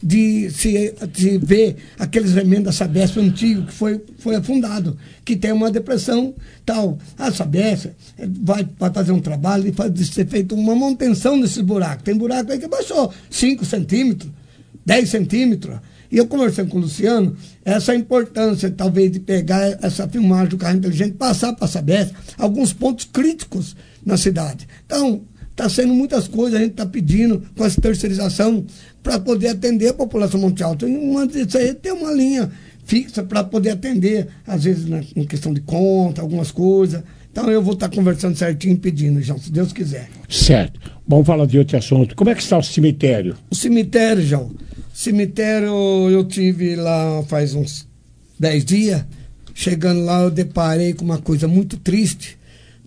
de se de ver aqueles remendos da Sabesp antigo que foi, foi afundado, que tem uma depressão tal. A Sabesp vai, vai fazer um trabalho e faz, de ser feito uma manutenção desses buracos. Tem buraco aí que baixou cinco centímetros, dez centímetros. E eu conversando com o Luciano, essa importância, talvez, de pegar essa filmagem do carro inteligente, passar para a Sabesp alguns pontos críticos na cidade. Então, está sendo muitas coisas, a gente está pedindo com essa terceirização para poder atender a população Monte Alto. Uma, isso aí tem uma linha fixa para poder atender, às vezes, na, em questão de conta, algumas coisas. Então eu vou estar conversando certinho e pedindo, João, se Deus quiser. Certo. Vamos falar de outro assunto. Como é que está o cemitério? O cemitério, João. Cemitério, eu tive lá faz uns dez dias. Chegando lá, eu deparei com uma coisa muito triste.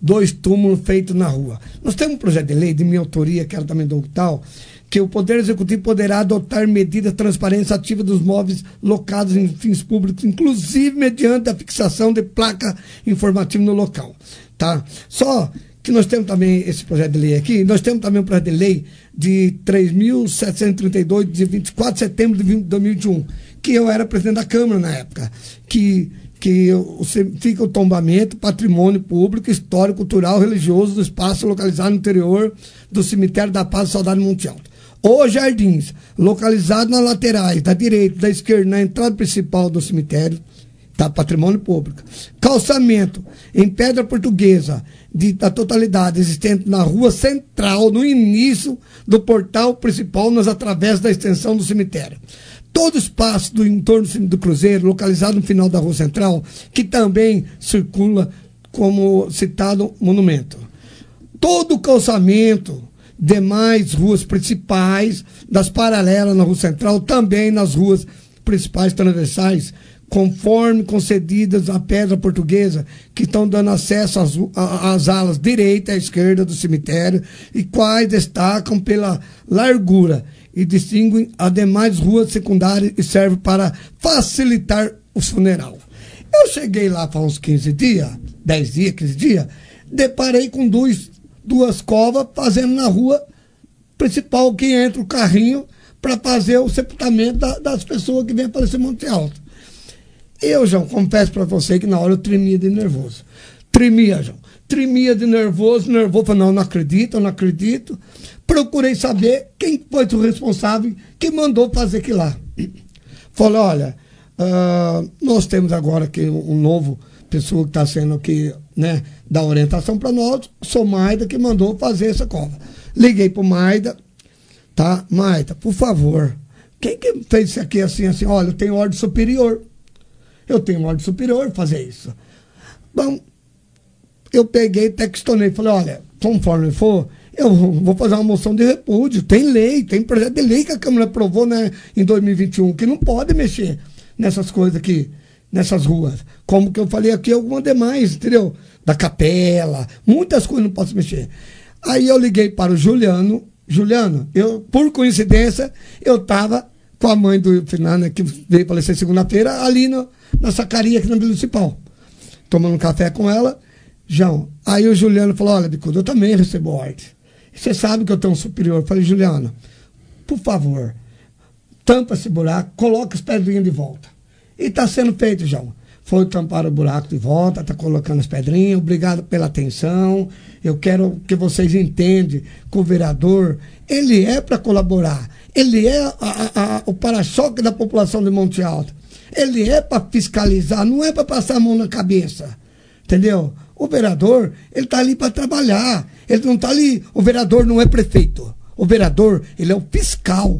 dois túmulos feitos na rua. Nós temos um projeto de lei de minha autoria, que era também do tal, que o Poder Executivo poderá adotar medidas de transparência ativa dos móveis locados em fins públicos, inclusive mediante a fixação de placa informativa no local. Tá? Só que nós temos também esse projeto de lei aqui, nós temos também um projeto de lei de três mil setecentos e trinta e dois, de vinte e quatro de setembro de dois mil e vinte e um, que eu era presidente da Câmara na época, que, que fica o tombamento, patrimônio público, histórico, cultural, religioso do espaço localizado no interior do cemitério da Paz e Saudade Monte Alto. Os jardins, localizados nas laterais, da direita, da esquerda, na entrada principal do cemitério, tá? Patrimônio público. Calçamento em pedra portuguesa, de, da totalidade existente na rua central, no início do portal principal, nas através da extensão do cemitério. Todo espaço do entorno do Cruzeiro, localizado no final da rua central, que também circula como citado monumento. Todo o calçamento, demais ruas principais, das paralelas na rua central, também nas ruas principais transversais, conforme concedidas a pedra portuguesa, que estão dando acesso às, às alas direita e esquerda do cemitério, e quais destacam pela largura e distinguem as demais ruas secundárias e servem para facilitar o funeral. Eu cheguei lá há uns quinze dias, dez dias, quinze dias, deparei com dois, duas covas fazendo na rua principal, que entra o carrinho para fazer o sepultamento da, das pessoas que vêm aparecer em Monte Alto. Eu, João, confesso para você que na hora eu tremia de nervoso. Tremia, João. Tremia de nervoso, nervoso. Falei, não, não acredito, eu não acredito. Procurei saber quem foi o responsável que mandou fazer aquilo lá. Falei, olha, uh, nós temos agora aqui um novo pessoa que está sendo aqui, né, da orientação para nós, sou Maida, que mandou fazer essa cova. Liguei para o Maida, tá? Maida, por favor, quem que fez isso aqui assim, assim? Olha, eu tenho ordem superior. Eu tenho ordem superior para fazer isso. Bom, eu peguei, até questionei, falei, olha, conforme for, eu vou fazer uma moção de repúdio. Tem lei, tem projeto de lei que a Câmara aprovou, né, em dois mil e vinte e um, que não pode mexer nessas coisas aqui, nessas ruas. Como que eu falei aqui, alguma demais, entendeu? Da capela, muitas coisas não posso mexer. Aí eu liguei para o Juliano. Juliano, eu, por coincidência, eu estava com a mãe do Fernando, que veio falecer segunda-feira, ali no, na sacaria aqui na Vila Municipal, tomando um café com ela. João, aí o Juliano falou, olha, Bicudo, eu também recebo ordem. Você sabe que eu tenho um superior. Eu falei, Juliano, por favor, tampa esse buraco, coloca as pedrinhas de volta. E está sendo feito, João. Foi tampar o buraco de volta, está colocando as pedrinhas. Obrigado pela atenção. Eu quero que vocês entendam que o vereador, ele é para colaborar. Ele é a, a, a, o para-choque da população de Monte Alto. Ele é para fiscalizar, não é para passar a mão na cabeça. Entendeu? O vereador, ele está ali para trabalhar. Ele não está ali. O vereador não é prefeito. O vereador, ele é o fiscal.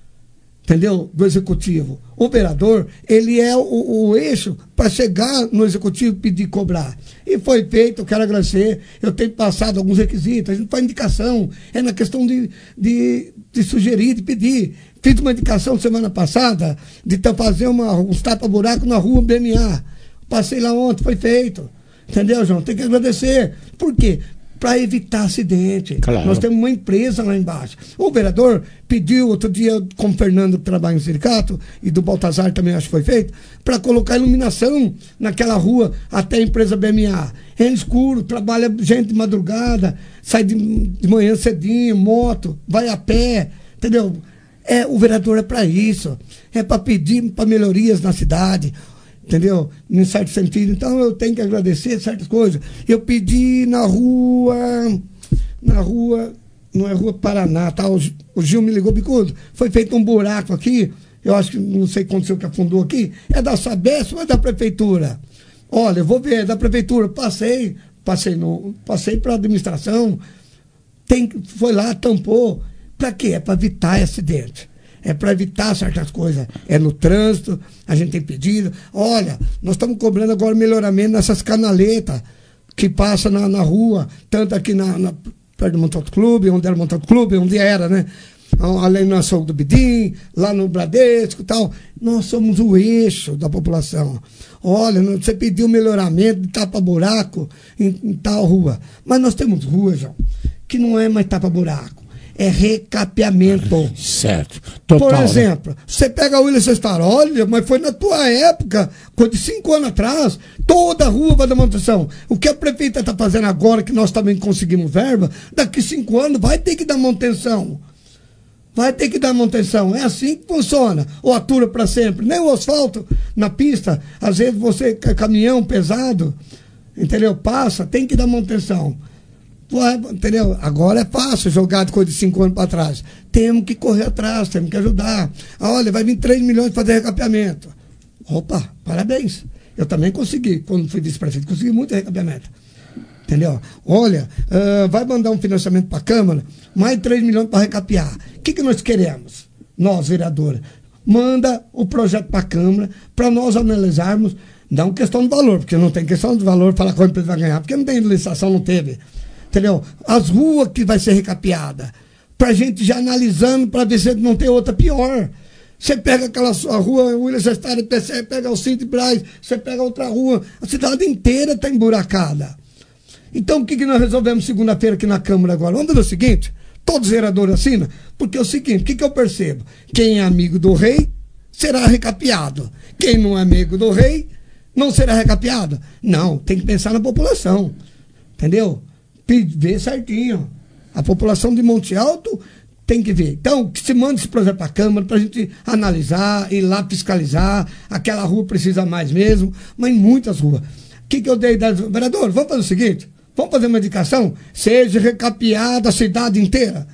Entendeu? Do executivo. O vereador, ele é o, o eixo para chegar no executivo e pedir cobrar. E foi feito, eu quero agradecer. Eu tenho passado alguns requisitos. A gente faz indicação. É na questão de, de, de sugerir, de pedir. Fiz uma indicação semana passada de fazer uma, uns tapa-buraco na rua B M A. Passei lá ontem, foi feito. Entendeu, João? Tem que agradecer. Por quê? Para evitar acidente. Claro. Nós temos uma empresa lá embaixo. O vereador pediu outro dia, com o Fernando, que trabalha no sindicato, e do Baltazar também acho que foi feito, para colocar iluminação naquela rua até a empresa B M A. É escuro, trabalha gente de madrugada, sai de, de manhã cedinho, moto, vai a pé, entendeu? É, o vereador é para isso. É para pedir para melhorias na cidade. Entendeu? Em certo sentido. Então eu tenho que agradecer certas coisas. Eu pedi na rua, na rua, não é Rua Paraná, tá? O, o Gil me ligou, Bicudo, foi feito um buraco aqui, eu acho que não sei quando o que afundou aqui, é da Sabesp ou é da prefeitura? Olha, eu vou ver, é da prefeitura. Passei, passei, no, passei para a administração, tem, foi lá, tampou. Para quê? É para evitar acidente. É para evitar certas coisas. É no trânsito, a gente tem pedido. Olha, nós estamos cobrando agora melhoramento nessas canaletas que passam na, na rua, tanto aqui na, na, perto do Monte Alto Clube, onde era o Monte Alto Clube, onde era, né? além no açougue do Bidim, lá no Bradesco e tal. Nós somos o eixo da população. Olha, você pediu melhoramento de tapa-buraco em, em tal rua. Mas nós temos ruas, João, que não é mais tapa-buraco. É recapeamento. Certo. Total, Por exemplo, né? você pega a William Sextar, olha, mas foi na tua época, coisa de cinco anos atrás, toda a rua vai dar manutenção. O que a prefeita está fazendo agora, que nós também conseguimos verba, daqui cinco anos vai ter que dar manutenção. Vai ter que dar manutenção. É assim que funciona. Ou atura para sempre. Nem o asfalto na pista, às vezes você, caminhão pesado, entendeu? Passa, tem que dar manutenção. Entendeu? Agora é fácil jogar de coisa de cinco anos para trás. Temos que correr atrás, temos que ajudar. Ah, olha, vai vir três milhões para fazer recapeamento. Opa, parabéns. Eu também consegui, quando fui vice-prefeito, consegui muito recapeamento. Entendeu? Olha, uh, vai mandar um financiamento para a Câmara, mais três milhões para recapear. O que, que nós queremos? Nós, vereadores, manda o projeto para a Câmara, para nós analisarmos, não questão de valor, porque não tem questão de valor, falar qual empresa vai ganhar, porque não tem licitação, não teve. Entendeu? As ruas que vai ser recapeada, para a gente já analisando, para ver se não tem outra pior. Você pega aquela a rua William Sextar, você pega o Cid Braz, você pega outra rua, a cidade inteira está emburacada. Então, o que, que nós resolvemos segunda-feira aqui na Câmara agora? Vamos fazer o seguinte, todos os vereadores assinam, porque é o seguinte, o que, que eu percebo? Quem é amigo do rei será recapeado. Quem não é amigo do rei não será recapeado. Não, tem que pensar na população, entendeu? Ver certinho. A população de Monte Alto tem que ver. Então, que se mande esse projeto para a Câmara, para a gente analisar, ir lá fiscalizar, aquela rua precisa mais mesmo, mas em muitas ruas. O que, que eu dei da vereador? Vamos fazer o seguinte, vamos fazer uma indicação, seja recapeada a cidade inteira.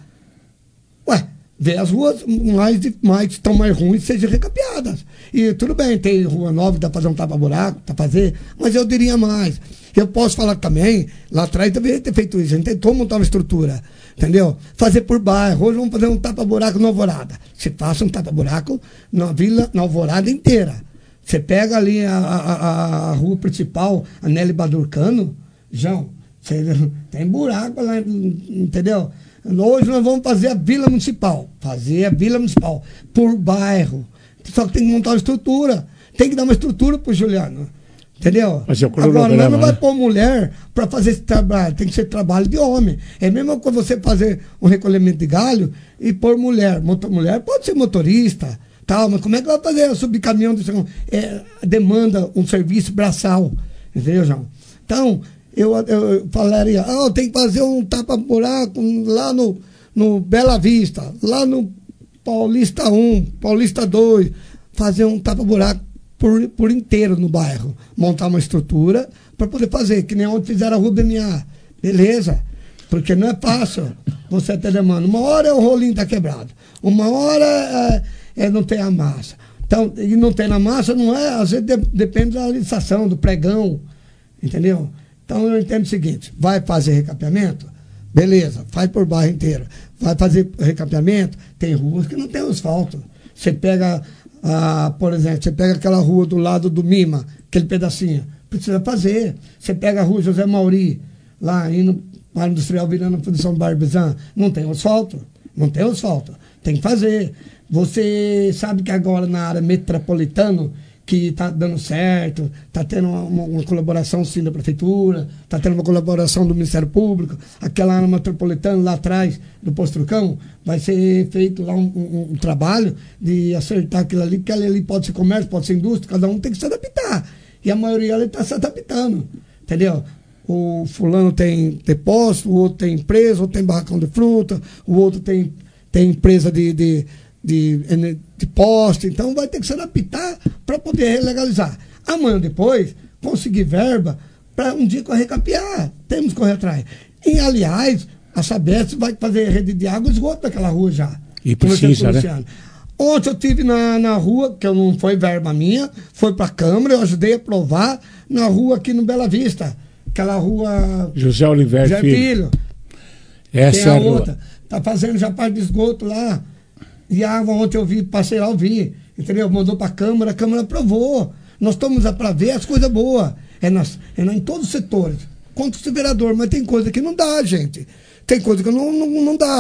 Ué, vê as ruas mais, mais estão mais ruins, sejam recapeadas. E tudo bem, tem rua nova, dá para fazer um tapa-buraco, dá para fazer, mas eu diria mais. Eu posso falar também, lá atrás deveria ter feito isso, a gente tentou montar uma estrutura, entendeu? Fazer por bairro, hoje vamos fazer um tapa-buraco na Alvorada. Você faça um tapa-buraco na vila, na Alvorada inteira. Você pega ali a, a, a rua principal, a Nelly Badurcano, João, você, tem buraco lá, entendeu? Hoje nós vamos fazer a vila municipal, fazer a vila municipal, por bairro. Só que tem que montar uma estrutura, tem que dar uma estrutura pro Juliano. Entendeu? Mas é agora, nós não vai pôr mulher para fazer esse trabalho, tem que ser trabalho de homem. É mesmo que você fazer um recolhimento de galho e pôr mulher. Motor, mulher pode ser motorista, tal, mas como é que vai fazer subir caminhão? De, é, demanda um serviço braçal, entendeu, João? Então, eu, eu falaria, ah, tem que fazer um tapa-buraco lá no, no Bela Vista, lá no Paulista um, Paulista dois, fazer um tapa-buraco Por, por inteiro no bairro, montar uma estrutura para poder fazer, que nem onde fizeram a rua B M A. Beleza? Porque não é fácil você ter demanda. Uma hora o rolinho está quebrado, uma hora é, é, não tem a massa. Então, e não tem na massa, não é, às vezes de, depende da licitação, do pregão, entendeu? Então eu entendo o seguinte, vai fazer recapeamento? Beleza, faz por bairro inteiro. Vai fazer recapeamento? Tem ruas que não tem asfalto. Você pega... Ah, por exemplo, você pega aquela rua do lado do Mima, aquele pedacinho, precisa fazer. Você pega a rua José Mauri, lá indo para o Industrial virando a Fundição Barbizan, não tem asfalto, não tem asfalto, tem que fazer. Você sabe que agora na área metropolitana, que está dando certo, está tendo uma, uma, uma colaboração sim da Prefeitura, está tendo uma colaboração do Ministério Público, aquela área metropolitana lá atrás do Posto Trucão, vai ser feito lá um, um, um trabalho de acertar aquilo ali, porque ali pode ser comércio, pode ser indústria, cada um tem que se adaptar. E a maioria está se adaptando, entendeu? O fulano tem depósito, o outro tem empresa, o outro tem barracão de fruta, o outro tem, tem empresa de... de De, de poste, então vai ter que se adaptar para poder legalizar. Amanhã depois, conseguir verba para um dia correr recapear. Temos que correr atrás. E, aliás, a Sabesp vai fazer rede de água e esgoto naquela rua já. E precisa, né? Ontem eu estive na, na rua, que não foi verba minha, foi para a Câmara, eu ajudei a aprovar, na rua aqui no Bela Vista. Aquela rua... José Oliveira José Filho. Filho. Essa Tem a é a outra. Está fazendo já parte de esgoto lá. E a água ontem eu vi, passei lá, eu vi, entendeu? Mandou para a Câmara, a Câmara aprovou. Nós estamos para ver as coisas boas. É, nas, é em todos os setores. Contra o vereador, mas tem coisa que não dá, gente. Tem coisa que não, não, não dá.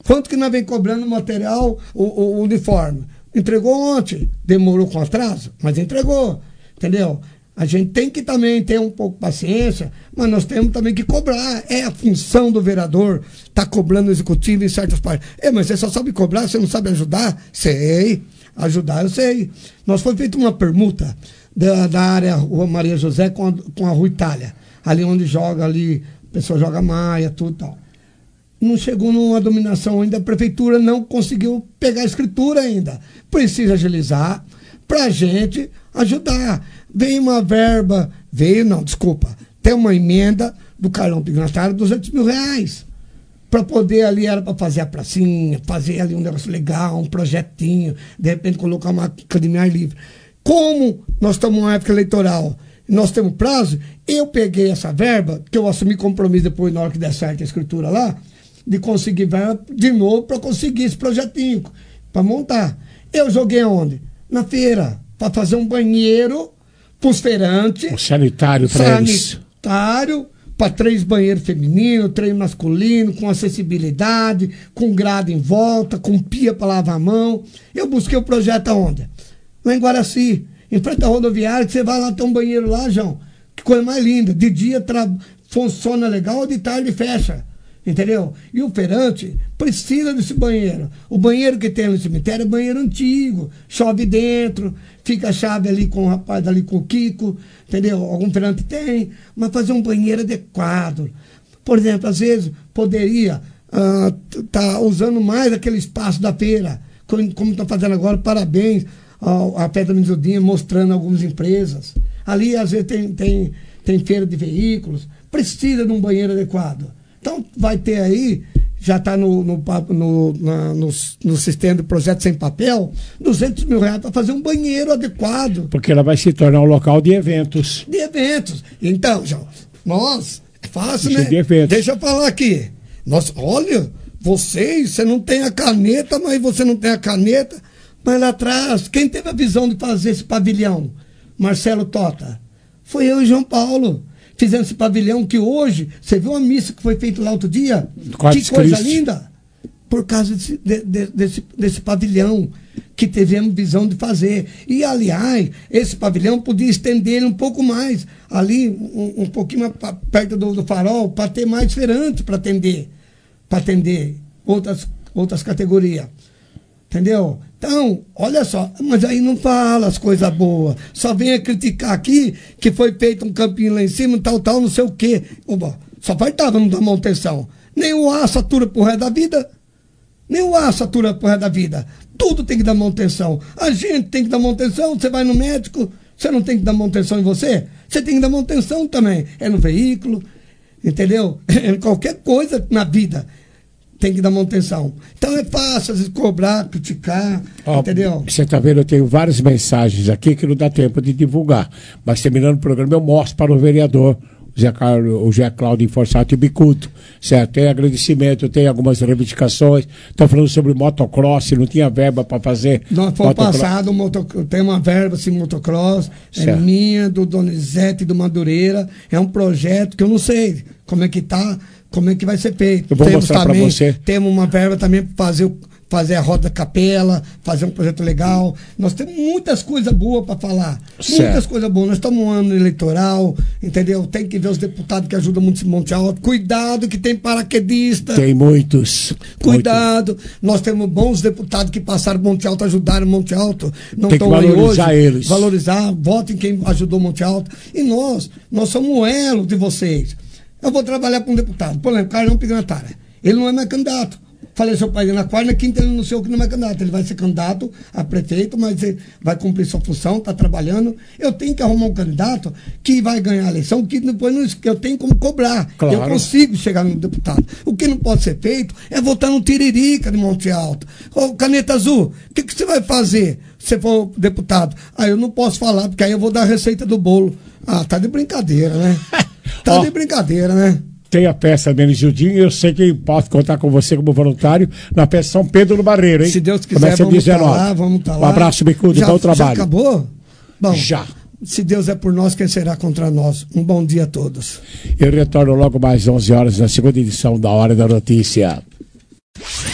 Quanto que nós vem cobrando o material, o, o, o uniforme? Entregou ontem, demorou com atraso, mas entregou, entendeu? A gente tem que também ter um pouco de paciência, mas nós temos também que cobrar. É a função do vereador estar tá cobrando o executivo em certas partes. É, mas você só sabe cobrar, você não sabe ajudar? Sei, ajudar eu sei. Nós foi feita uma permuta da, da área Rua Maria José com a, com a Rua Itália, ali onde joga ali, a pessoa joga maia, tudo e tal. Não chegou numa dominação ainda, a prefeitura não conseguiu pegar a escritura ainda. Precisa agilizar para a gente ajudar. Veio uma verba, veio não, desculpa, tem uma emenda do Carlão Pignatário, duzentos mil reais. Para poder ali, era para fazer a pracinha, fazer ali um negócio legal, um projetinho, de repente colocar uma academia livre. Como nós estamos numa época eleitoral, nós temos prazo, eu peguei essa verba, que eu assumi compromisso depois, na hora que der certo a escritura lá, de conseguir verba de novo para conseguir esse projetinho, para montar. Eu joguei aonde? Na feira, para fazer um banheiro para os feirantes. Um sanitário para eles. Sanitário, para três banheiros femininos, três masculinos, com acessibilidade, com grade em volta, com pia para lavar a mão. Eu busquei o projeto aonde? Lá em Guaraci, em frente à rodoviária, que você vai lá, tem um banheiro lá, João. Que coisa mais linda. De dia tra... funciona legal, de tarde fecha. Entendeu? E o feirante precisa desse banheiro. O banheiro que tem no cemitério é banheiro antigo, chove dentro, fica a chave ali com o rapaz ali com o Kiko, entendeu? Algum feirante tem, mas fazer um banheiro adequado. Por exemplo, às vezes poderia estar uh, tá usando mais aquele espaço da feira, como estão fazendo agora, parabéns ao, à Festa Mizudinha, mostrando algumas empresas. Ali às vezes tem, tem, tem feira de veículos, precisa de um banheiro adequado. Então, vai ter aí, já está no, no, no, na, no, no sistema do projeto sem papel, duzentos mil reais para fazer um banheiro adequado. Porque ela vai se tornar um local de eventos. De eventos. Então, João, nós, é fácil, Isso né? De eventos. Deixa eu falar aqui. Nós, olha, vocês, você não tem a caneta, mas você não tem a caneta. Mas lá atrás, quem teve a visão de fazer esse pavilhão? Marcelo Tota. Foi eu e João Paulo. Fizemos esse pavilhão que hoje, você viu a missa que foi feita lá outro dia? Que coisa linda! Por causa desse, de, de, desse, desse pavilhão que tivemos visão de fazer. E, aliás, esse pavilhão podia estender ele um pouco mais, ali, um, um pouquinho mais pra, perto do, do farol, para ter mais feirantes para atender, para atender outras, outras categorias. Entendeu? Então, olha só, mas aí não fala as coisas boas. Só venha criticar aqui que foi feito um campinho lá em cima, tal, tal, não sei o quê. Oba, só faltava não dar manutenção. Nem o aço atura pro resto da vida. Nem o aço atura pro resto da vida. Tudo tem que dar manutenção. A gente tem que dar manutenção. Você vai no médico, você não tem que dar manutenção em você? Você tem que dar manutenção também. É no veículo, entendeu? É qualquer coisa na vida. Tem que dar manutenção. Então é fácil, às vezes, cobrar, criticar, oh, entendeu? Você está vendo, eu tenho várias mensagens aqui que não dá tempo de divulgar. Mas terminando o programa, eu mostro para o vereador, o Zé, Carlos, o Zé Cláudio Forçato e Bicudo. Certo? Tem agradecimento, tem algumas reivindicações. Estão falando sobre motocross, não tinha verba para fazer. Nós foi passado, moto, tem uma verba assim, motocross, certo. É minha, do Donizete e do Madureira. É um projeto que eu não sei como é que está. Como é que vai ser feito? Eu vou temos mostrar para você. Temos uma verba também para fazer, fazer a roda capela, fazer um projeto legal. Nós temos muitas coisas boas para falar. Certo. Muitas coisas boas. Nós estamos no ano eleitoral, entendeu? Tem que ver os deputados que ajudam muito esse Monte Alto. Cuidado que tem paraquedista. Tem muitos. Cuidado. Muito. Nós temos bons deputados que passaram Monte Alto, ajudaram Monte Alto. Não tem que valorizar hoje. eles. Valorizar. Votem quem ajudou Monte Alto. E nós, nós somos um elo de vocês. Eu vou trabalhar com um deputado, por exemplo, Carlão Pignatário. Ele não é mais candidato. Falei, seu pai, na quarta, na quinta ele anunciou que não é candidato. Ele vai ser candidato a prefeito, mas ele vai cumprir sua função, está trabalhando. Eu tenho que arrumar um candidato que vai ganhar a eleição, que depois não, eu tenho como cobrar. Claro. Eu consigo chegar no deputado. O que não pode ser feito é votar no Tiririca de Monte Alto. Ô, Caneta Azul, o que, que você vai fazer se você for deputado? Ah, eu não posso falar, porque aí eu vou dar a receita do bolo. Ah, tá de brincadeira, né? Tá oh, de brincadeira, né? Tem a peça Benizildinho, eu sei que posso contar com você como voluntário na peça São Pedro do Barreiro, hein? Se Deus quiser, vamos estar tá lá, vamos estar tá lá. Um abraço, Bicudo, bom trabalho. Já acabou? Bom, já. Se Deus é por nós, quem será contra nós? Um bom dia a todos. Eu retorno logo mais onze horas na segunda edição da Hora da Notícia.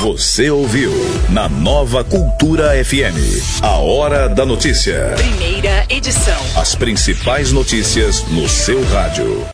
Você ouviu na Nova Cultura F M. A Hora da Notícia. Primeira edição. As principais notícias no seu rádio.